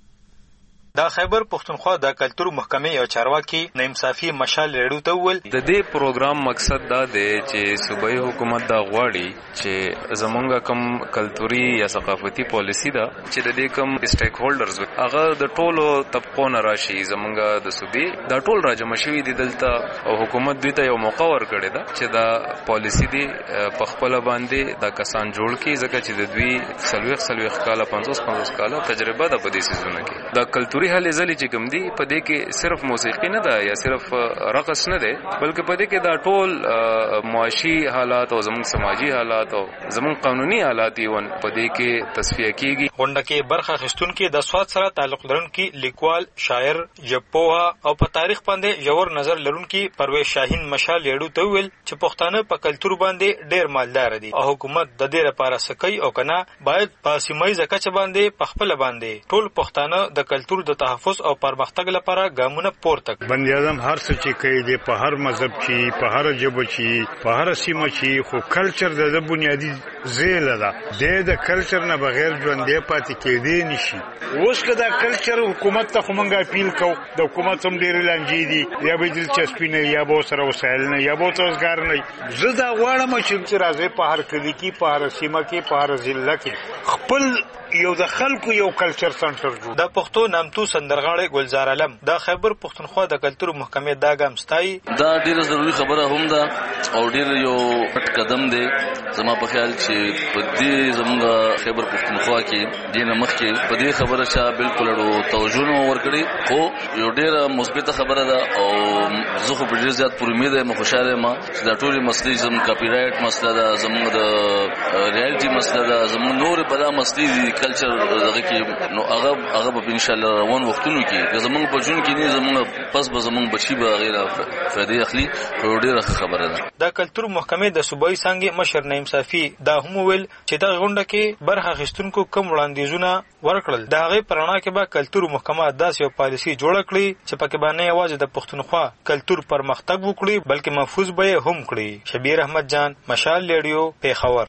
د خیبر پښتونخوا د کلتور محکمې یو چارواکي نعیم صافي مشال ریډیو ته وویل د دې پروګرام مقصد دا دی چې صوبایي حکومت دا غواړي چې زمونږ کوم کلتوري یا ثقافتي پالیسی ده چې د دې کوم سټیک هولډرز هغه د ټولو طبقو نه راشي زمونږ د صوبې دا ټول راجمع شوي دي دلته او حکومت دوی ته یو موقع ورکړې ده چې دا پالیسی دی په خپل باندې دا کسان جوړ کړي ځکه چې د دوی 40 کاله 50 کاله تجربه ده په دې سيزونه کې دا کلتوري هلې ځلې چې کوم دي په دې کې صرف موسیقي نه ده یا صرف رقص نه ده بلکې په دې کې دا ټول معاشي حالات او زموږ سماجی حالات او زموږ قانوني حالات یې په دې کې تصفیه کیږي. غونډه کې برخه اخیستونکو د سواد سره تعلق لرونکي لیکوال شاعر ژبپوها او په تاریخ باندې ژور نظر لرونکي پرویز شاهین مشال لیډو ته ویل چې پښتانه په کلتور باندې ډېر مالدار دي او حکومت د دې لپاره سکی او کنه باید په سیمایي ځکه باندې په خپل باندې ټول پښتانه د کلتور د تحفظ او پرمختګ لپاره ګامونه پورته کړي. بني آدم هر څه چې کوي د په هر مذهب کې په هر ژبه کې په هر سیمه کې خو کلچر د بنیادی زیله ده د کلچر نه بغیر ژوندې پاتې کېدی نشي. اوس که دا کلچر حکومت ته کومه اپیل کو د حکومت هم ډېر لانجې دي یا به دلچسپي نه یا به سره وسایل نه یا به روزګار نه زه دا غواړم چې راځي په هر کلی کې په هر سیمه کې په هر ضلع کې خپل یو د خلکو یو کلچر سنټر جوړ. د پښتو نامتو سندرغاړي ګلزار علم د خیبر پښتونخوا د کلتور محکمې دا ګام ستایي. دا ډیره ضروری خبره هم ده او ډیر یو پټ قدم دی زما په خیال چې په دې زموږ خیبر پښتونخوا کې دینه مخ کې په دې خبره چې بالکل ورو توجه ورکړي خو یو ډیره مثبت خبره ده او زه خو په ډیر زیات پر امید یم خوشاله یم چې دا ټول مسلې زموږ کاپی رائټ مسله ده زموږ د ریالټي مسله ده زموږ نور بلا مسلې دي کلچر دغه کې نو هغه به ان شاء الله روان وختونو کې زمونږ په جون کې نه زمونږ پس به زمونږ بچي به غیر فائدې اخلي ډیره خبره ده. د کلتور محکمې د صوبایي څنګه مشر نعیم صافي دا هم ویل چې دا غونډه کې برخه اخیستونکو کوم وړاندیزونه ورکړل د هغه پرانا کې به کلتور محکمه داسې یو پالیسي جوړ کړي چې پکې باندې یوازې د پښتونخوا کلتور پرمختګ وکړي بلکې محفوظ به هم کړي. شبیر احمد جان مشال لیډیو پیښور.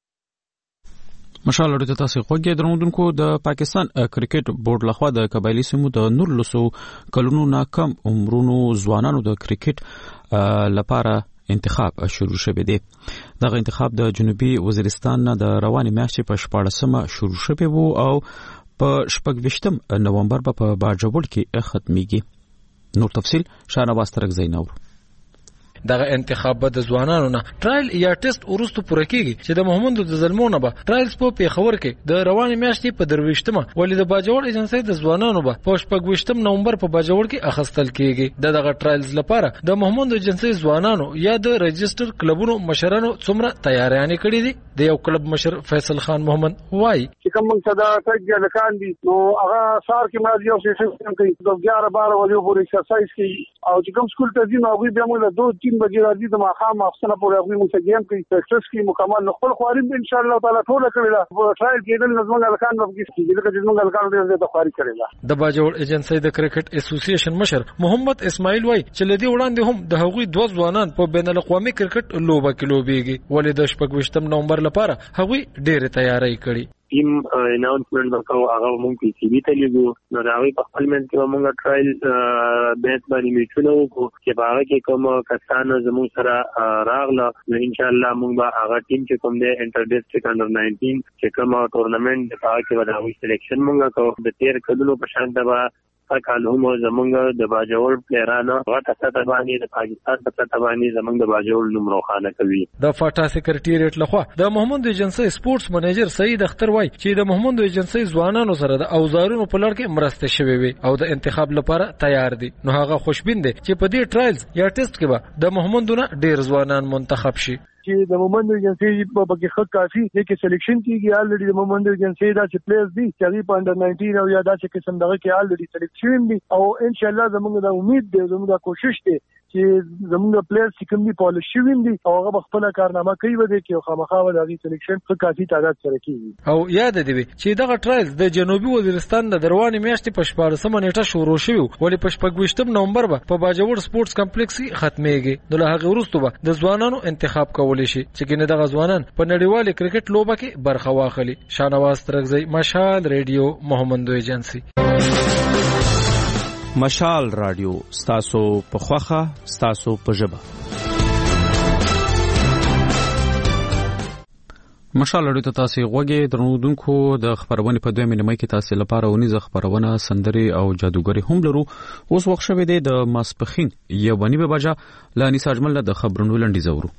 مشال اړه تاسو خوږی درودونکو د پاکستان کرکټ بورډ لخوا د قبایلی سیمو د 19 کلونو ناکام عمرونو ځوانانو د کرکټ لپاره انتخاب شروع شوه دی. دغه انتخاب د جنوبي وزیرستان نه د رواني میاشتې په 14مه شروع شوه وو او په 28 نومبر په باجوړ کې ختميږي. نور تفصيل شاهنواز ترک زینور. دغه انتخاب به د ځوانانو نه ټرایل یا ټیسټ ورستو پوره کیږي چې د محمد د ظلمونه به ټرایلز په پیښور کې د رواني میاشتې په 23مه ولې د باجوړ ایجنسی د ځوانانو به په 28 نومبر په باجوړ کې اخستل کیږي. دغه ټرایلز لپاره د محمد ایجنسی ځوانانو یا د رجستر کلبونو مشرانو څومره تیاریانې کړې دي. د یو کلب مشر فیصل خان محمد وایي چې کوم څه دا ټګ د کان دي نو هغه سار کې مازی او سیستم کوي د 11-12 ورځې پورې ایکسرسایز کوي او چې کوم سکول ته ځي نو هغه بیا موږ 2-3 بجې راځي د ماخام افسانه پورې هغه موږ ته گیم کوي پریکټس کوي مکمل خپل خواریم ان شاء الله تعالی ټول کړی دا ټرایل کېدل نظم الکان په کې کیږي چې نظم الکان دې د خواري کړی دا. د باجوړ ایجنسی د کرکټ اسوسییشن مشر محمد اسماعیل وایي چې لدی وړاندې هم د هغوی 2 ځوانان په بین الاقوامي کرکټ لوبه کې لوبيږي ولې د 28 نومبر لپاره هغوی ډېر تیاری کړي. ټیم اناونسمنت وکاو هغه مونږ پی سی بي ته لیږو نو راوي په خپل منځ کې مونږ ټرایل بیس باندې میچونه وکړو چې هغه کې کوم کسان زموږ سره راغله نو ان شاء الله مونږ به هغه ټیم چې کوم دی انټر ډیسټریکټ انډر 19 چې کوم ټورنمنت د هغه کې وداوي سلیکشن مونږ کوو د 13 کلونو په شان دغه کالو مو زمونږ د باجوړ پلیرانو غټه سطح باندې د پاکستان په سطح باندې زمونږ د باجوړ نوم روښانه کوي. د فاټا سکرټریټ لخوا د محمد ایجنسی سپورتس منیجر سید اختر وای چې د محمد ایجنسی ځوانانو سره د اوزارونو په لړ کې مرسته شوي وي او د انتخاب لپاره تیار دي. نو هغه خوشبین دي چې په دې ټرایلز یا ټیسټ کې به د محمدونه ډیر ځوانان منتخب شي. چې د مومند ایجنسی په بګه خط کافي دي کې سلیکشن کیږي الریډي د مومند ایجنسی دا چې پلیئرز دي چې په انډر 19 او یا دا چې قسم دغه کې الریډي سلیکشن دي او ان شاء الله زموږ د امید دی زموږ د کوشش دی چې زموږ پلیئرز چې کوم دي پالیش شوي دي او هغه خپل کارنامه کوي ودی کې خامخا د هغې سلیکشن په کافي تعداد سره کیږي. او یاد دی چې دغه ټرایلز د جنوبي وزیرستان د دروانې میاشتې په 14مه نیټه شروع شوی ولې په 26 نومبر په باجوړ سپورتس کمپلیکس کې ختمېږي. نو له هغه وروسته به د ځوانانو انتخاب کولی شي چې ګنې دغه ځوانان په نړیوال کرکټ لوبه کې برخه واخلي. شانواز ترغزی، مشال ریډیو، محمد ایجنسی. مشال رادیو ستاسو په خوخه ستاسو په ژبه. مشال رادیو ته تاسو غوږی درنودونکو د خبرونه په 2 نیمه کې تاسو لپاره ونیزه خبرونه سندري او جادوګری هم لرو. اوس وخت شوه د ماسپخین 1:30 بجې لانی ساجمل د خبرونو لنډی زورو.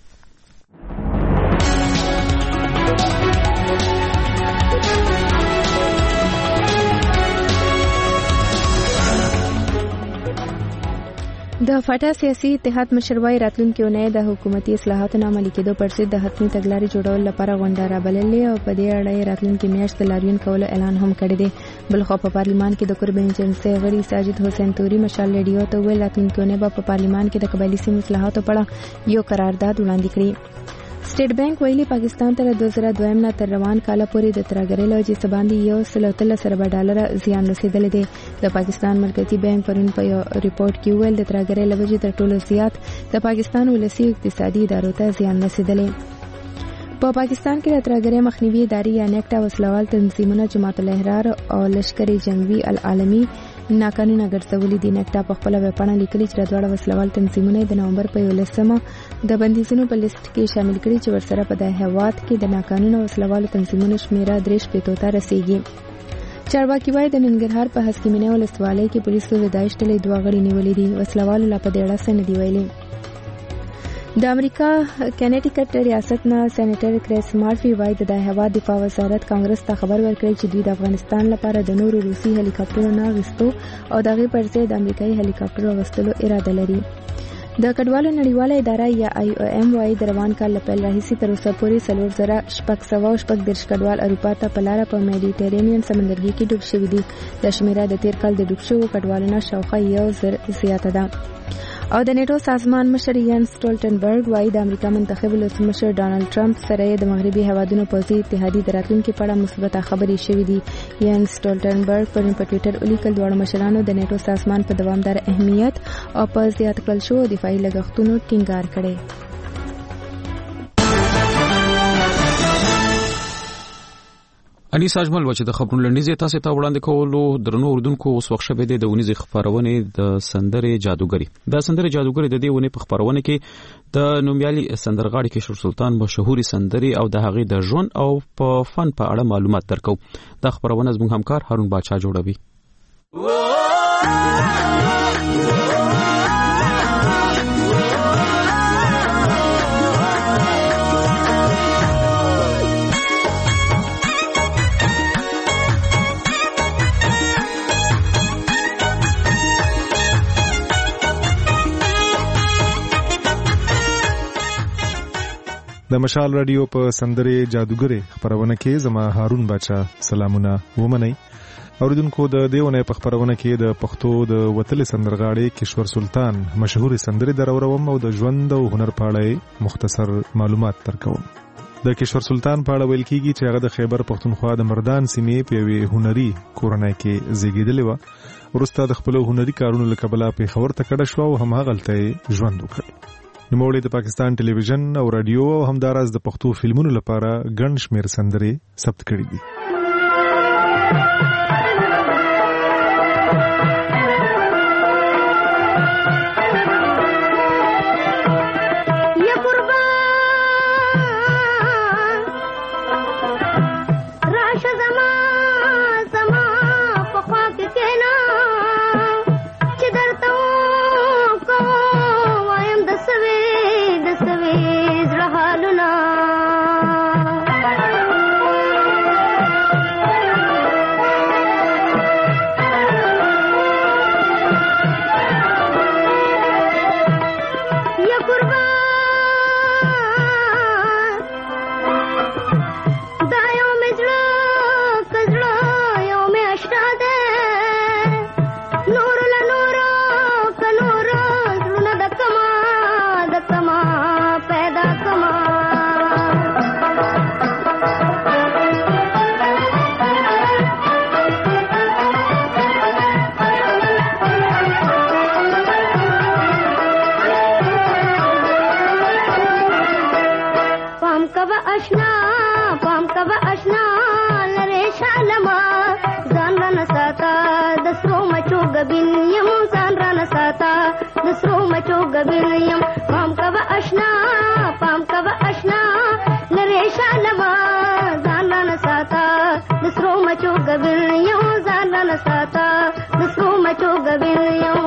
د فاټا سیاسي اتحاد مشروعي راتلونکي اونۍ د حکومتي اصلاحاتو نه عملي کېدو پر ضد د حتمي تګلارې جوړولو لپاره غونډه رابللې او په دې اړه راتلونکي میاشت د لاریون کولو اعلان هم کړی دی. بلخوا په پارلیمان کې د قربین جنسي غړي ساجد حسین توري مشال ریډیو ته ویل راتلونکي اونۍ په پارلیمان کې د قبایلي سیمو اصلاحاتو په اړه یو قرارداد وړاندې کړی. سټیټ بانک ویلي پاکستان ته 2002 نه تر روان کال پورې د ترګرې لوجې سباندې $1.3 زیان رسیدلی دی. د پاکستان مرکزی بانک پرون په یو ریپورت کې ویل د ترګرې لوجې تر ټولو زیات د پاکستان ولسی اقتصادي ادارو ته زیان رسیدلی. په پاکستان کې د ترګرې مخنیوي ادارې یا نیکټا وسلوال تنظیمونه جماعت الاحرار او لشکري جنگي العالمي ناقانونه ګرځولي دي. نیکټا په خپل ویبپاڼه لیکلي چې دواړه وسلوال تنظیمونه د نومبر په 11مه د بندیزونو په لیست کې شامل کړي چې ورسره په د هیواد کې د ناقانونه وسلوالو تنظیمونو شمیره 3 ته رسیږي. چارواکي وايي د ننګرهار په حسکیمینه ولسوالۍ کې پولیسو د داعش ډلې 2 غړي نیولي دي. وسلوالو لا په دې اړه څه نه دی ویلي. د امریکا کنیټیکټ ریاست نه سېنیټر کریس مارفي وايي د هیواد دفاع وزارت کانګرس ته خبر ورکړی چې دوی د افغانستان لپاره د نورو روسي هلیکاپټرونو نه غوښتو او دغه پر ځای د امریکایي هلیکاپټرو غوښتلو اراده لري. د کډوالو نړیواله اداره یا IOM وايي د روان کال له پیل راهیسې تر اوسه پورې 4,640 کډوال اروپا ته په لاره په میډیټرینین سمندرګي کې ډوب شوي دي. د شمیره د تیر کال د ډوب شوو کډوالو نه شاوخوا 1,000 زیاته ده. او د نیټو سازمان مشر یان سټولټنبرګ وايي د امریکا منتخب ولسمشر ډانلډ ټرمپ سره د مغربي هیوادونو پوځي اتحادیې د راتلونکي په اړه مثبت خبرې شوې دي. یان سټولټنبرګ په ټوئیټر ولیکل دواړو مشرانو د نیټو سازمان په دوامدار اهمیت او په زیات کړل شوو دفاعي لګښتونو ټینګار کړی. اني ساجمل چې د خبرونو لنډیزه تاسو ته وړاندې کولو درنو اردوونکو اوس وخت شوه د ونیزي خبرونه د سندرې جادوګری. د سندرې جادوګری د دې ونې په خبرونه کې د نومیالي سندرغاړي کشور سلطان مشهوري سندري او د هغې د ژوند او په فن په اړه معلومات درکو. د خبرونه زموږ همکار هارون باچا جوړوي. د مشال رادیو په سندرې جادوګری خبرونه کې زما هارون باچا سلامونه ومنئ. اوریدونکو د دیونه په خبرونه کې د پښتو د وتل سندرغاړي کشور سلطان مشهوري سندري دروروم او د ژوند او هنر په اړه مختصر معلومات درکوم. د کشور سلطان په اړه ویل کیږي چې هغه د خیبر پښتونخوا د مردان سیمې په یوې هنري کورنۍ کې زیږیدلی و. ورسته د خپل هنري کارونو لکبله په خبر تکړه شو او هم هغلته ژوند وکړ. نوموړي د پاکستان ټلویزیون او رادیو او همداراز د پښتو فلمونو لپاره ګڼ شمېر سندرې ثبت کړې دي. پام کوا اشنا لره شالما ځان را نساتا د سرو مچو غبین یم ځان را نساتا د سرو مچو غبین یم پام کوا اشنا لره شالما ځان را نساتا د سرو مچو غبین یم ځان را نساتا د سرو مچو غبین یم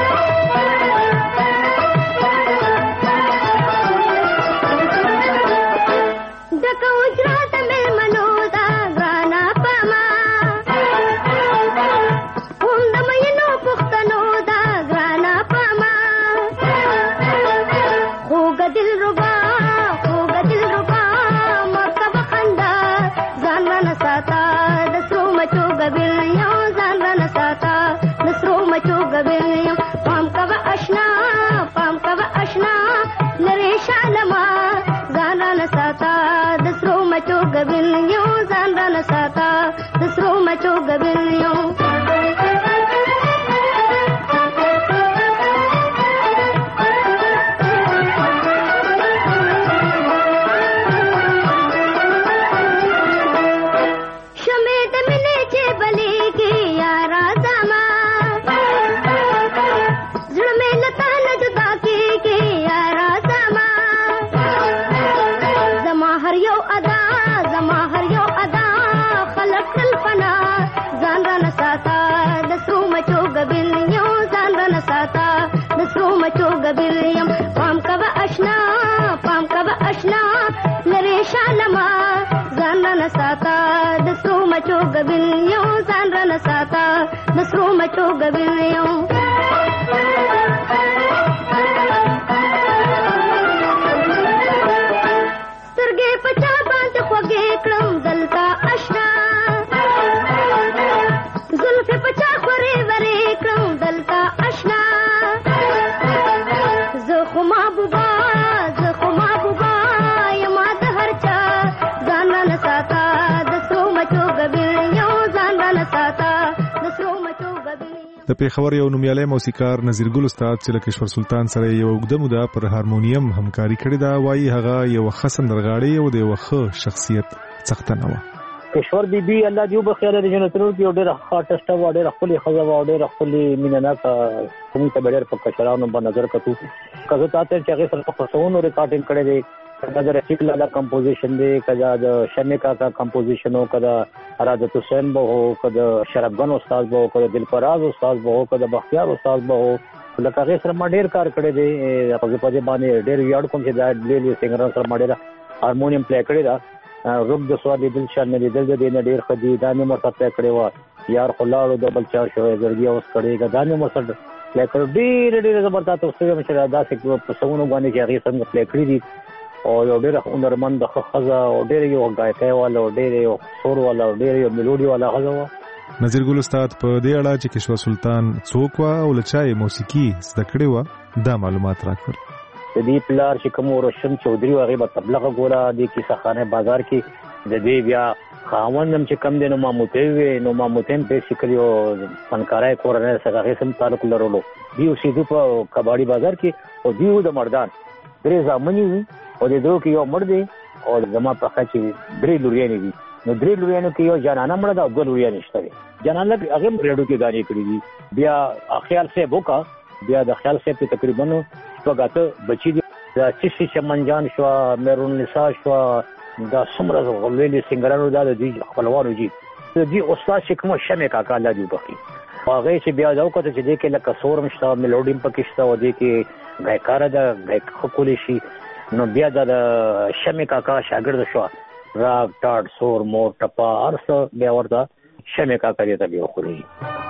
د پیښور یو نومیالی موسیقار نذیر ګل استاد چې له کشور سلطان سره یو اوږده موده پر هارمونیم همکاري کړې ده وایي هغه یو ښه سندرغاړی او د یو ښه شخصیت څښتنه وه. کشور بیبي الله دې وبخښي د جنتونو کې ډېره ښه آرټسټه وه ډېره ښکلې ښځه وه او ډېره ښکلې مینه ناکه موږ ته به ډېر په کشرانو به نظر کتو که زه تا ته چې هغې سره په خصوونو ریکارډینګ کړی دی کدا د رفیق لالا کمپوزیشن دی کدا د شمع کاکا کمپوزیشن او کدا رادت حسین به هو کدا شرفګن استاد به هو کدا دلپراز استاد به هو کدا بختیار استاد به هو لکه هغې سره ما ډېر کار کړی دی په دې باندې ډېر ویاړ کوم چې دا ډېر سنګران سره ما ډېر هارمونیم پلی کړی دا روب د سوال دل شان نه دل د نه ډېر خدي دا نه مرته پلی کړی و یار خلاړو د بل چا شوې زړګي اوس کړی دا نه مرته پلی کړ ډېر زبردست اوسه مشه دا څه په سونو باندې چې هغې څنګه پلی کړی دي او یو ډېر هنرمند ښځه او ډېر یو غایکۍ والا او ډېر یو سور والا او ډېر یو میلوډي والا ښځه وه. نذیر ګل استاد په دې اړه چې کشور سلطان څوک وه او له چا یې موسیقي زده کړې وه دا معلومات راکړل. د دې پلار چې کوم روشن چودري و هغې به تبلغه ګوره د کیسهخانه بازار کې د دې بیا خاوند هم چې کم دی نو ماموتی وې نو ماموتی هم پیسې کړي او فنکاری کورنۍ سره هغې سم تعلق لرلو دوی اوسېدو په کباړي بازار کې او دوی و د مردان 3 زامنې وي او د دوی کې یو مړ دی او زما په خوا چې 3 لوریانې دي نو 3 لوریانو کې یو جانانه مړه ده او 2 لوریانې شته دي جانانه هغې هم ریډیو کې ګانې کړي دي بیا خیال صاحب وکړه بیا د خیال صاحب کې تقریبا شپږ بچي دي دا چشي چمنجان شو مېرون نسا شو دا څومره غلوېلې سنګرانو دا د دوی خپلوانو دي د دوی استاد چې کومه شمع کاکا الله دې وبخښي هغې چې بیا دا وکړه چې دې کې لکه سور هم شته میلوډي هم پکې شته او دې کې ګایکاره ده ښه کولی شي نو بیا دا د شمع کاکا شاګرد شو راګ ټاټ سور مور ټپا هر څه بیا ورته شمع کاکا دې ته بیا وخوري.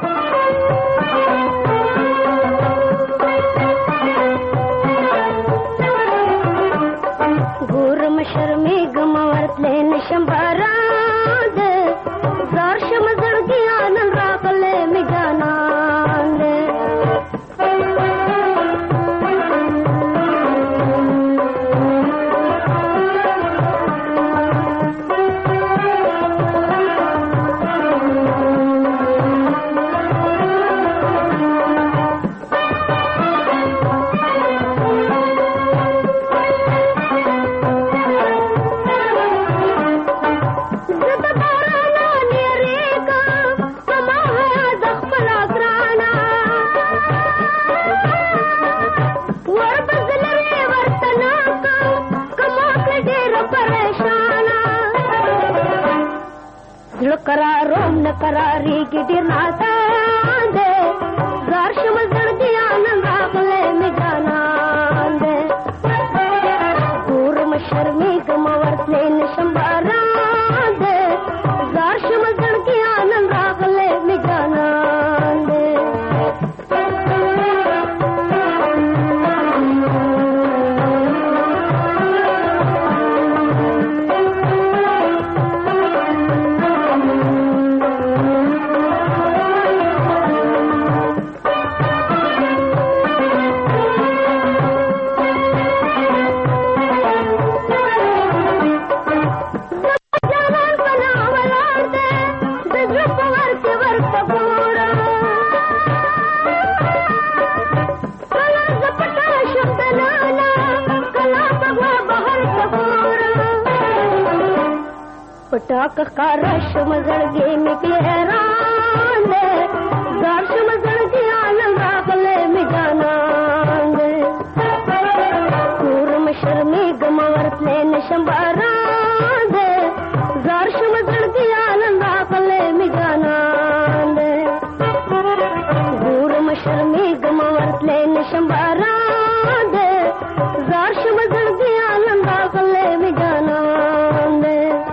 شرمې ګمورت لین شمبارا ده زار شم زړګیان راغله میګانان ده ډېر پریشانا زړه قراروم نه قرارېږي ډېر ناسان دی زار شم زړګیا نن راغلی مې جانان دی کور مه شرمېږم ورتلی نشم باران دی زار شم زړګیا نن راغلی مې جانان دی پټاک ښکاره شم زړګی مې پیران دی زار شم زړګیا نن راغلی مې جانان دی کور مه شرمېږم ورتلی نشم باران دی زار شم زړګیا نن راغلی مې جانان دی کور مه شرمېږم ورتلی نشم باران دی زار شم زړګیا نن راغلی مې جانان دی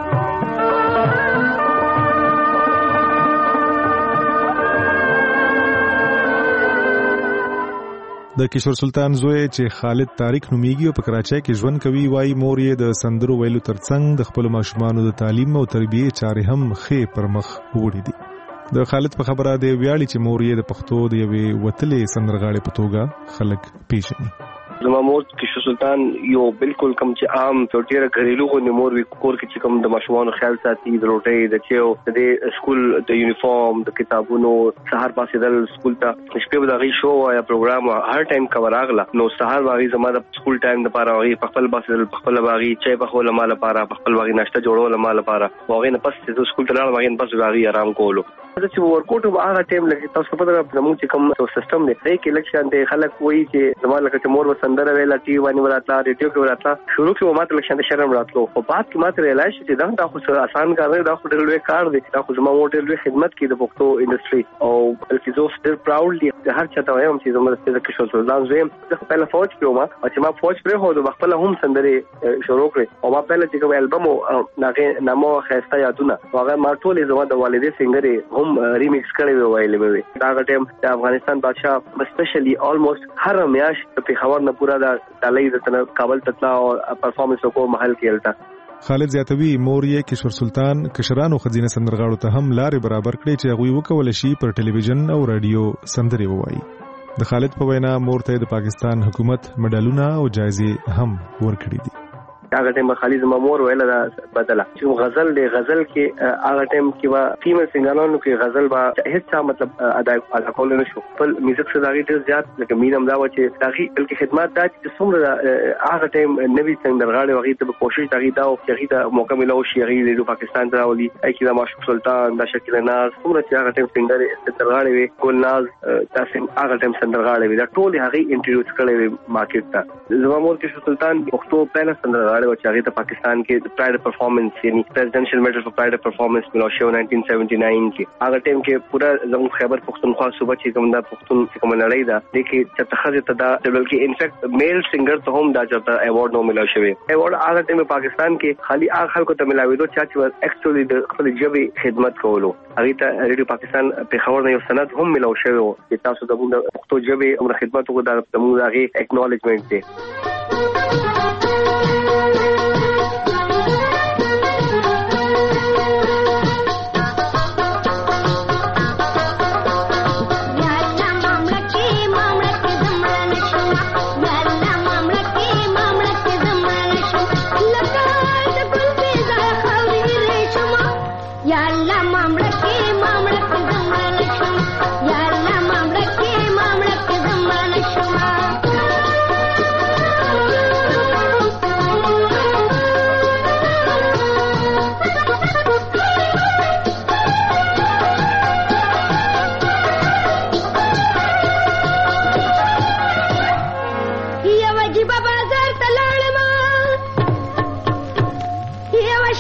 د کشور سلطان زوی چې خالد طارق نومیږي او په کراچۍ کې ژوند کوي وایي مور یې د سندرو ویلو ترڅنګ د خپل ماشومانو د تعلیم او تربیې چارې هم ښې پر مخ وړي دي د خالد په خبره دی ویاړي چې مور یې د پښتو د یوې وتلې سندرغاړې په توګه خلک پیژني زما مور کشور سلطان یو بالکل کم چې عام ډیره غریلو غو مور وی کور کې چې کوم د ماشومانو خیال ساتي د روټي د چيو د سکول د یونیفارم د کتابونو سحر پاسې د سکول ته شپې د غي شو یا پروګرام هر ټایم کور اغله نو سحر واغي زما د سکول ټایم د پاره واغي خپل پاسې خپل واغي چې په خپل مال لپاره خپل واغي ناشته جوړول مال لپاره واغي نه پس د سکول ته لاړ واغي پس واغي آرام کولو چې ورکوټ هغه ټایم لګي تاسو په دغه زموږ چې کوم سیستم دی کې لکشن دی خلک وایي چې زما لکه مور وسندره ویلا ټي باندې وراتلا ریډیو کې وراتلا شروع کې ماته لکشن د شرم راتلو او بعد کې ماته ریلایز چې دا خو آسان کار دی دا خو ډېر لوی کار دی دا خو زما موټر لوی خدمت کې د پښتو انډستري او بلکې زه ډېر پراودلی هر چاته وایم چې زما د کشور سلطان زویم زه خپل فوج کې وم او چې ما فوج پرې هو د خپل هم سندري شروع کړې او ما په لته کوم البم ناغه نامو خسته یادونه هغه ما ټولې زما د والدې سنگري هم ریمیکس کړی ویلې مې دا ټیم د افغانستان بادشاہ سپیشلی آلموست هر میاش په خبر نه پورا د دالۍ د کابل تطلا او پرفارمنس کو محل کېلتا خالد زیاتوی مور یې کشور سلطان کشرانو خزینه سندرغاړو ته هم لارې برابر کړې چې هغوی وکول شي پر ټلویزیون او رادیو سندري ووایي د خالد په وینا مور ته د پاکستان حکومت مډالونه او جایزې هم ورکړي دي هغه ټیم خالد مامور ویل دا بدله چې غزل دی غزل کې هغه ټیم کې وا فیمیل سنگرانو کې غزل با هیڅ مطلب ادا کول نه شو په میوزیک سره دغه ډیر زیات لکه مینم دا و چې دغه بلکې خدمات دا چې څومره هغه ټیم نوی سنگرغاړي وغي ته کوشش دغه دا او چې د موقع ملو شي غي د پاکستان ته راولي اکی دا ماشوق سلطان دا شکیل ناز څومره چې هغه ټیم سنگر سنگرغاړي وي ګل ناز تاسو هغه ټیم سنگرغاړي وي دا ټول هغه انټروډیوس کړي وي مارکیټ ته زمامور کې سلطان پښتو پهلا سندرغاړي چې هغه ته پاکستان کې پرایډ پرفارمنس یعنی پریزیډنشل میډل فور پرایډ پرفارمنس ملو شو 1979 کې هغه ټیم کې پورا زموږ خیبر پختونخوا صوبه چې کوم دا پختون کوم نړۍ دا لیکي چې تخزه ته دا بلکې انفیکټ میل سنگر ته هم دا چاته ایوارډ نو ملو شوی ایوارډ هغه ټیم پاکستان کې خالی هغه خلکو ته ملاوي دوه چې اکچولی د خپل ژبې خدمت کولو هغه ته ریډیو پاکستان په خبر نه یو سند هم ملو شوی چې تاسو د پښتو ژبې او خدمت کو دا موږ هغه اکنالجمنت دی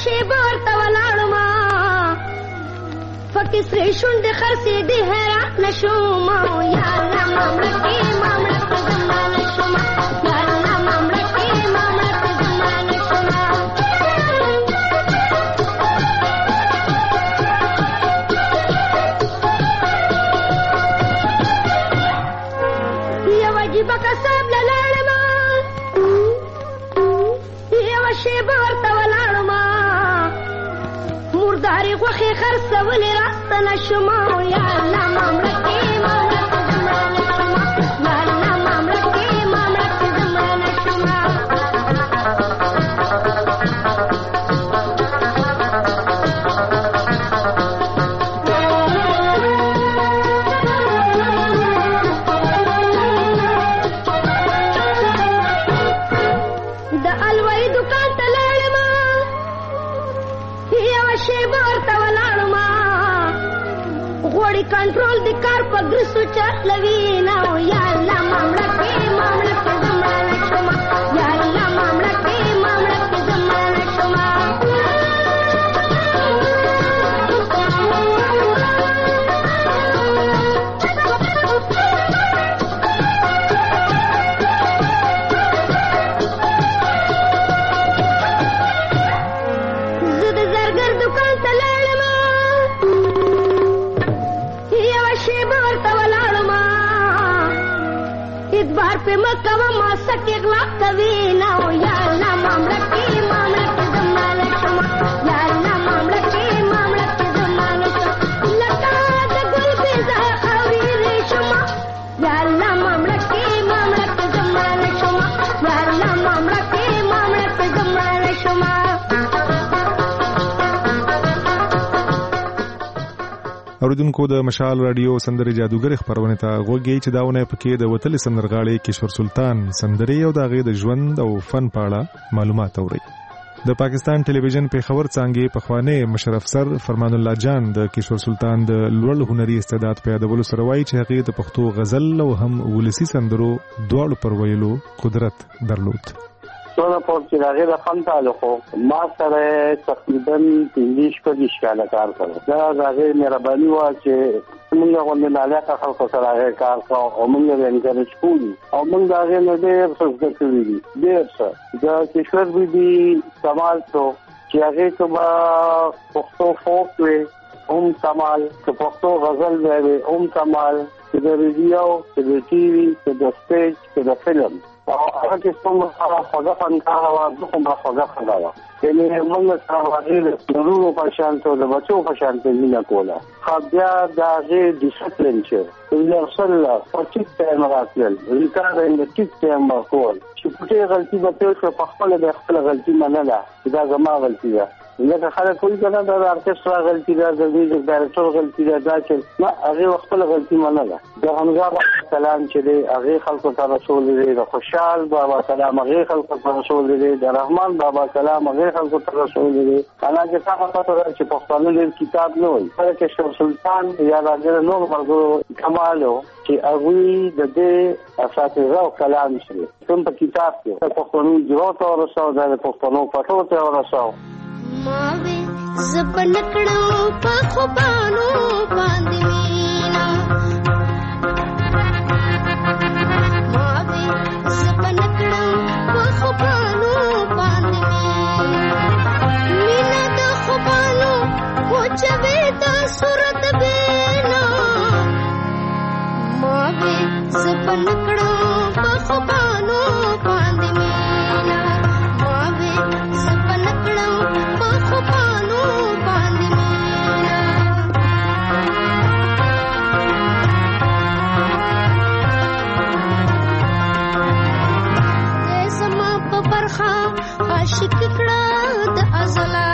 شیبه ورته ولاړم پکې سرې شونډې خرڅېدې حیران نشوم یا الله ما مړه کې ما مړه کې زما نشوم یا الله ما مړه کې ما مړه کې زما نشوم یو عجیبه قصاب له لاړم یوه شیبه ورته ولاړم مردارې غوښې خرڅولې راسته نشوم یا الله ما مړه کې ما مړه کې زما نشوم یا الله ما مړه کې ما مړه کې زما نشوم د الوی دکان ته لاړم یوه شیبه ورته ولاړم غوړي کنټرول د کار په ګرسو چلوي نه یا الله ما مړه کې ما مړه کې زما نشوم یا الله ما مړه کې ما مړه کې زما نشوم زه د زرګر دکان ته لاړم یوه شیبه ورته ولاړم ادبار پې مه کوه ما سکې غلا کوي نه یا الله ما مړه کې ما مړه کې زما نشوم یا الله ما مړه کې ما مړه کې زما نشوم لکه د ګل بې ځایه خاورې ریشم یا الله ما مړه کې ما مړه کې زما نشوم یا الله ما مړه کې ما مړه کې زما نشوم اوریدونکو د مشال رادیو سندرې جادوګر خبرونه ته غوږی چې داونه پکې د وتل سندرغاړي کشور سلطان سندرې او د غي د ژوند او فن په اړه معلومات اوري د پاکستان ټلویزیون په خبر څنګه په خوانه مشرف سر فرمان الله جان د کشور سلطان د لوړ هنري استعداد په یادولو سره وایي چې هغه د پښتو غزل او هم ولسی سندرو دواړو پر ویلو قدرت درلود څونه په چې راغی د فن تعلق ما سره تقریبا 15 کاله کار کړو دا راغی مهرباني وا چې موږ غوښنه نه علاقه خلکو سره کار کوو او موږ یې انکریج کوو او موږ دا غي نه ډېر څه زده کړی دي ډېر څه دا کشور بي کمال ته چې هغه کومه پښتو فوک وي هم کمال چې پښتو غزل وي هم کمال چې د ریډیو چې د ټي وي چې د سټیج چې د فلم او هغه چې څومره خوږه فنکاره وه دومره خوږه ښځه وه یعنې موږ سره هغې د پلرونو په شانته د بچو په شانته مینه کوله بیا د هغې ډسپلین چې یونیورسل په ټیک ټایم راتلل ریکارډ ان د ټیک ټایم ورکول چې پټې غلطي به پېښ شوه په خپله د خپله غلطي منله چې دا زما غلطي ده لکه خلک وایي که نه دا د ارکسټرا غلطي ده د میوزیک ډایرکټر غلطي ده دا چې نه هغې خپله غلطي منله د حمزه بابا کلام چې دی هغې خلکو ته رسولی دی د خوشحال بابا کلام هغې خلکو ته رسولی دی د رحمان بابا کلام هغې خلکو ته رسولی دی حالانکې هغه پته ده چې پښتانه ډېر کتاب نه وایي کله چې شیخ سلطان یا د هغې نورو ملګرو کمال و چې هغوی د دې اساتذه او کلام شوي کوم په کتاب کې د پښتنو اجرا ته ورسو دا د پښتنو پټو ته ورسو ماوي زبن کړو په خوبانو باندې مینا ماوي زبن کړو په خوبانو باندې مینا د خوبانو پوچوي د صورت بینا ماوي زبن کړو په خوبانو باندې مینا ماوي زبن کړو خوبانو باندې مینا زما په برخه عاشق کړه د ازلا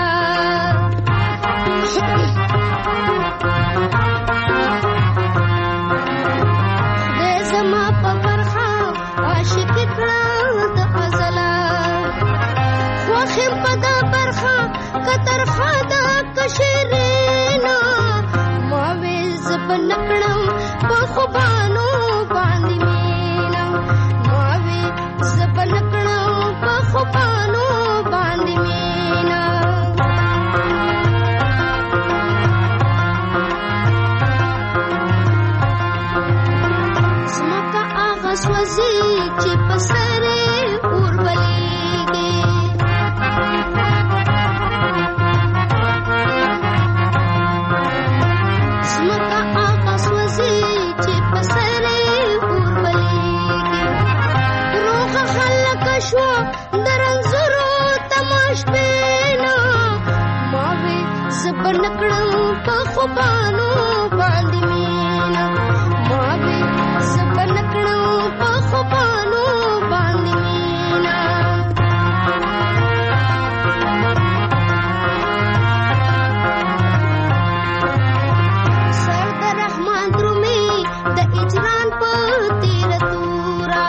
زما په برخه عاشق کړه د ازلا خوخم په دا برخه کتر خدا کشرینا ماوي زبن کړم په خوبانو باندې مینا ماوي زبن کړم په خوبانو باندې مینا خوبانو باندې مینا ما به سپن کړو په خوبانو باندې مینا سر د رحمان درومي د اجران په تیر تورا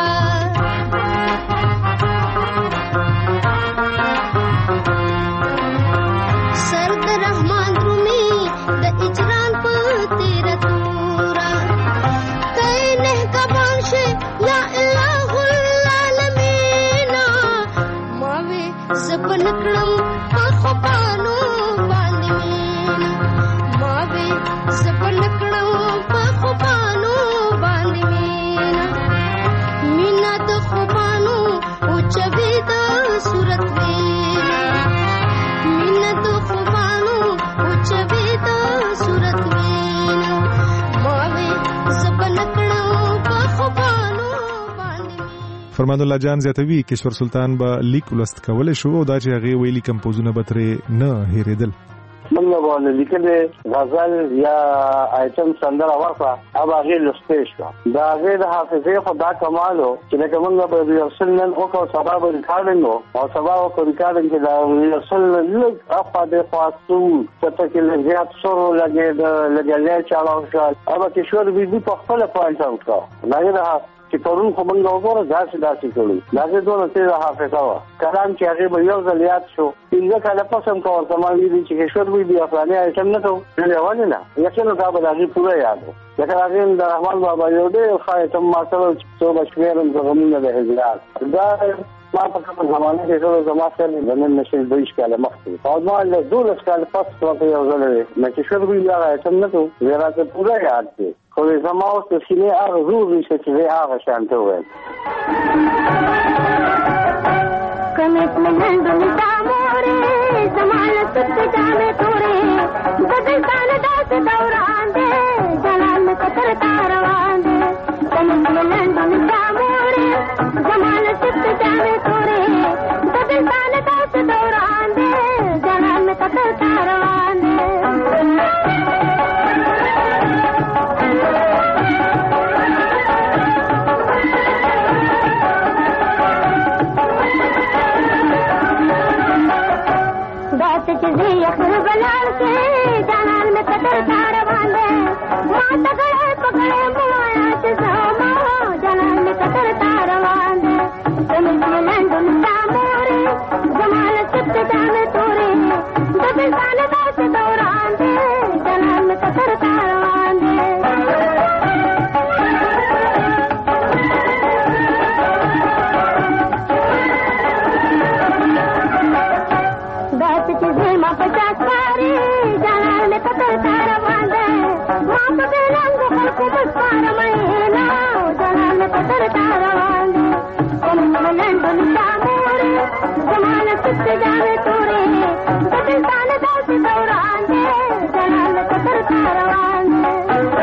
سر د رحمان درومي د اجران په تیر تورا کای نه کبان شه یا الہ العالمین ماوي سپن کړم په خوبانو باندې مینا ماوي سپن کړم په خوبانو باندې مینا مینا د خوبانو او چوي د صورت وینا مینا د خوبانو او چوي د صورت وینا ماوي سپن کړم په خوبانو باندې فرمان الله جان زیاتوي کشور سلطان به لیک ولست کول شو او دا چې هغه ویلي کمپوزونه به ترې نه هېرېدل منګه باندې لیکل غزل یا آیټم سندره ورکړه او هغه لسته شو دا هغه د حافظې خدا کمالو چې لکه موږ به ریورسل نن او سبا به ریکارډینګ او سبا په ریکارډینګ کې دا ریورسل لږ اپا د خاصو چې کې لږه څورو لګلې چالاو شو او کشور بي په خپل پوینټ اوټ کا نه چې پرون خو موږ وګورو داسې کړو دا دونه ته حافظه وا کلام چې هغه به یو ځل یاد شو څنګه کله پسم کوم سمالي دي چې کشور وی بیا افغاني ایتم نه ته ولې نه یقینا دا به هغه پوره یاد وو لکه هغه د رحمان بابا یو ډېر خایتم ما سره څو بشویرم زغمونه د هجرات دا ما په کوم زمانه کې زه زما سره د نن نشل 2 کاله مخکې او ما له 2 کاله پس راته یو ځل نه کشور وی بیا ایتم نه ته ورته پوره یاد دي خو زما اوس د سینې هغه زور نشته چې هغه شانته وایي کمت منن دنیا مورې زمانه ست جامې تورې بدلتان داس دوران دې جلال کتر کاروان دې کمت منن دنیا مورې زمانه ست جامې تورې بدلتان داس دوران دې جلال کتر کاروان دې چیزیں یخر بلال کے جانان میں قطر کاروان دے ماں تگڑے پکڑے موایا چزاما جانان میں قطر کاروان دے زمین لندن سامورے زمان سبت جامے تورے دبستان داس دوران دے جانان میں قطر کاروان دے माँ पचास पारे जलाल में कतर कारवान दे माँ पके रंग खलको बस पार महीना जलाल में कतर कारवान दे कमलन दुनिया मोरे जमाल सिद्ध जावे तोरे बदलतान दास दौरान दे जलाल में कतर कारवान दे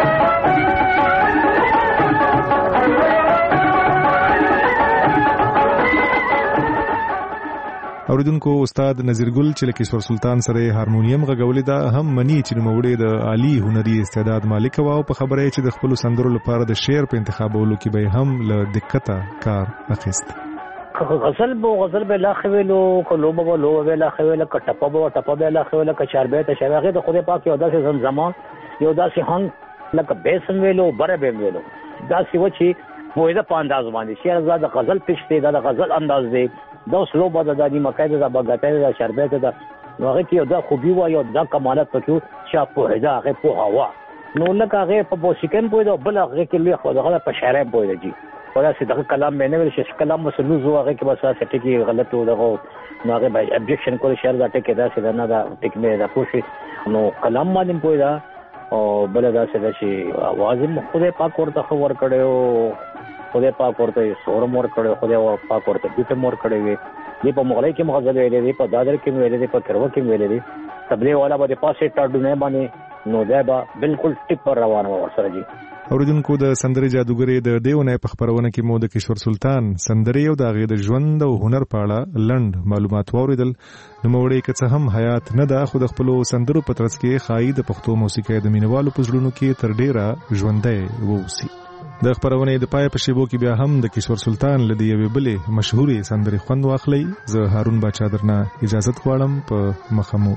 اوریدونکو استاد نذیر ګل چې کشور سلطان سره هارمونیم غږولې دا هم منی چې نوموړی د عالی هنري استعداد مالک و او په خبره چې د خپل سندرو لپاره د شعر په انتخابولو کې به هم له دقته کار اخیست غزل به لا خویلو کلوبه به لو ویلا خویل کټپه به لا خویل کچاربه ته شغه د خدای پاک یو داسې زمزمه یو داسې هنګ لکه بیسم ویلو بره به ویلو داسې و چې مویده په انداز باندې شعر د غزل پښته د غزل انداز دی دا سلو به د نیمکای د بغاتای د شربت د هغه کې دا خوبي و یو دا کمالات پکې چې په هدا هغه په هوا نو لکه هغه په موسیقي په دا بل هغه کې لوي خو هغه په شعر په دی ولا چې دغه کلام مې نه ویل چې کلام مسلوز هغه کې بس څه ټکی غلط و دغه نو هغه به ابجیکشن کول شعر دا ټکی دا څه نه دا ټکی دا پوښي نو کلام باندې په دا او بل دا څه چې आवाज خدای پاک ورته خبر کړو خدای پاک ورته سور مور کړو خدای پاک ورته بیت مور کړو دی په مغلای کې مغزل ویلې دی په دادر کې ویلې دی په کرو کې ویلې دی تبلیغ والا به پاسه ټاډو نه باندې نو دا به بالکل ټیپ پر روانه و سره جی اوریدونکو د سندرې جادوګرې د دیونه په خبرونه کې مو د کشور سلطان سندرې او د غید ژوند او هنر په اړه لند معلومات واوریدل. نو موړې که څه هم حیات نه ده خو د خپل سندرو په ترڅ کې خای د پښتو موسیقۍ د مینوالو په زړونو کې تر ډیره ژوندۍ ووسی. د خبرونه د پای په شیبو کې بیا هم د کشور سلطان لدی یوې بلې مشهوري سندرې خوند واخلي. زه هارون باچا درنه اجازه غواړم په مخمو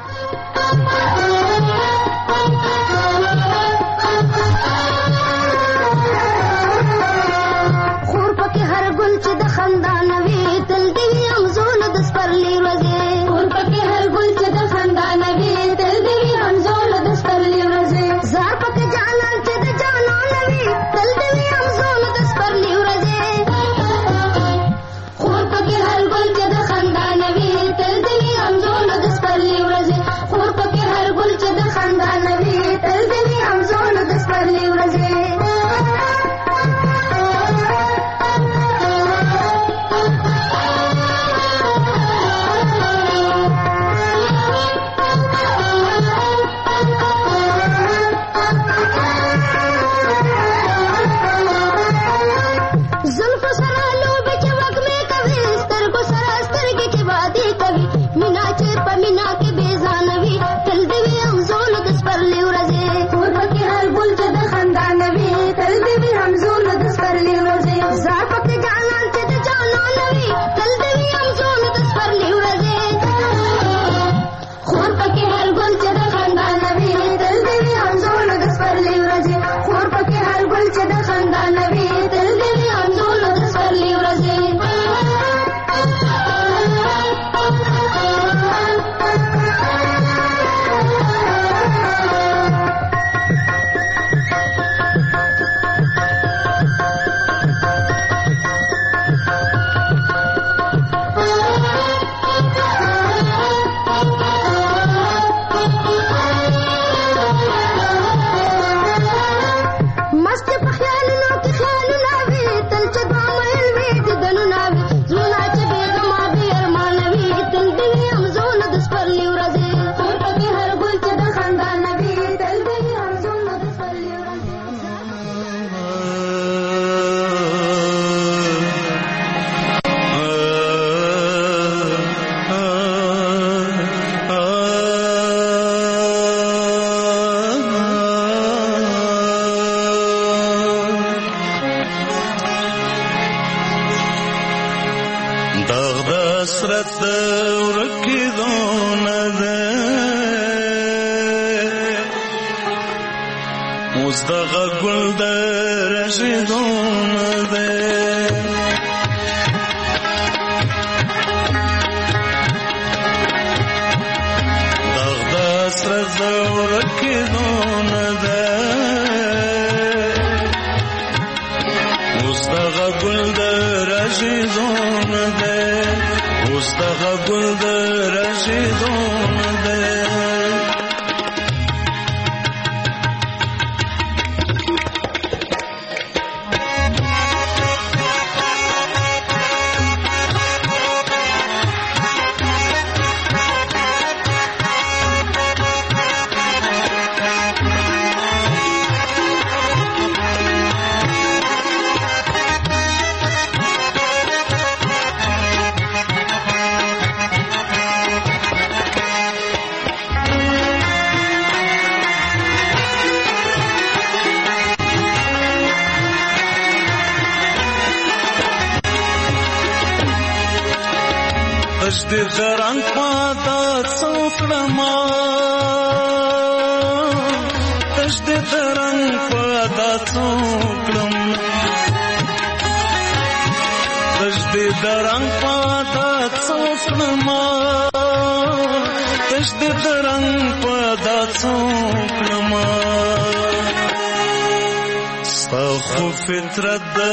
فطرت د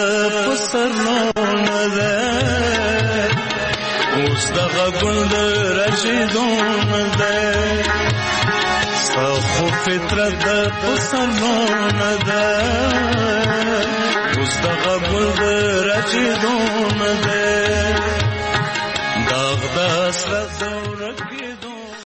پسرونه ده اوس دغه ګل د رشیدونه ده خو فطرت د پسرونه ده اوس دغه ګل د رشیدونه ده داغ د سره دور کې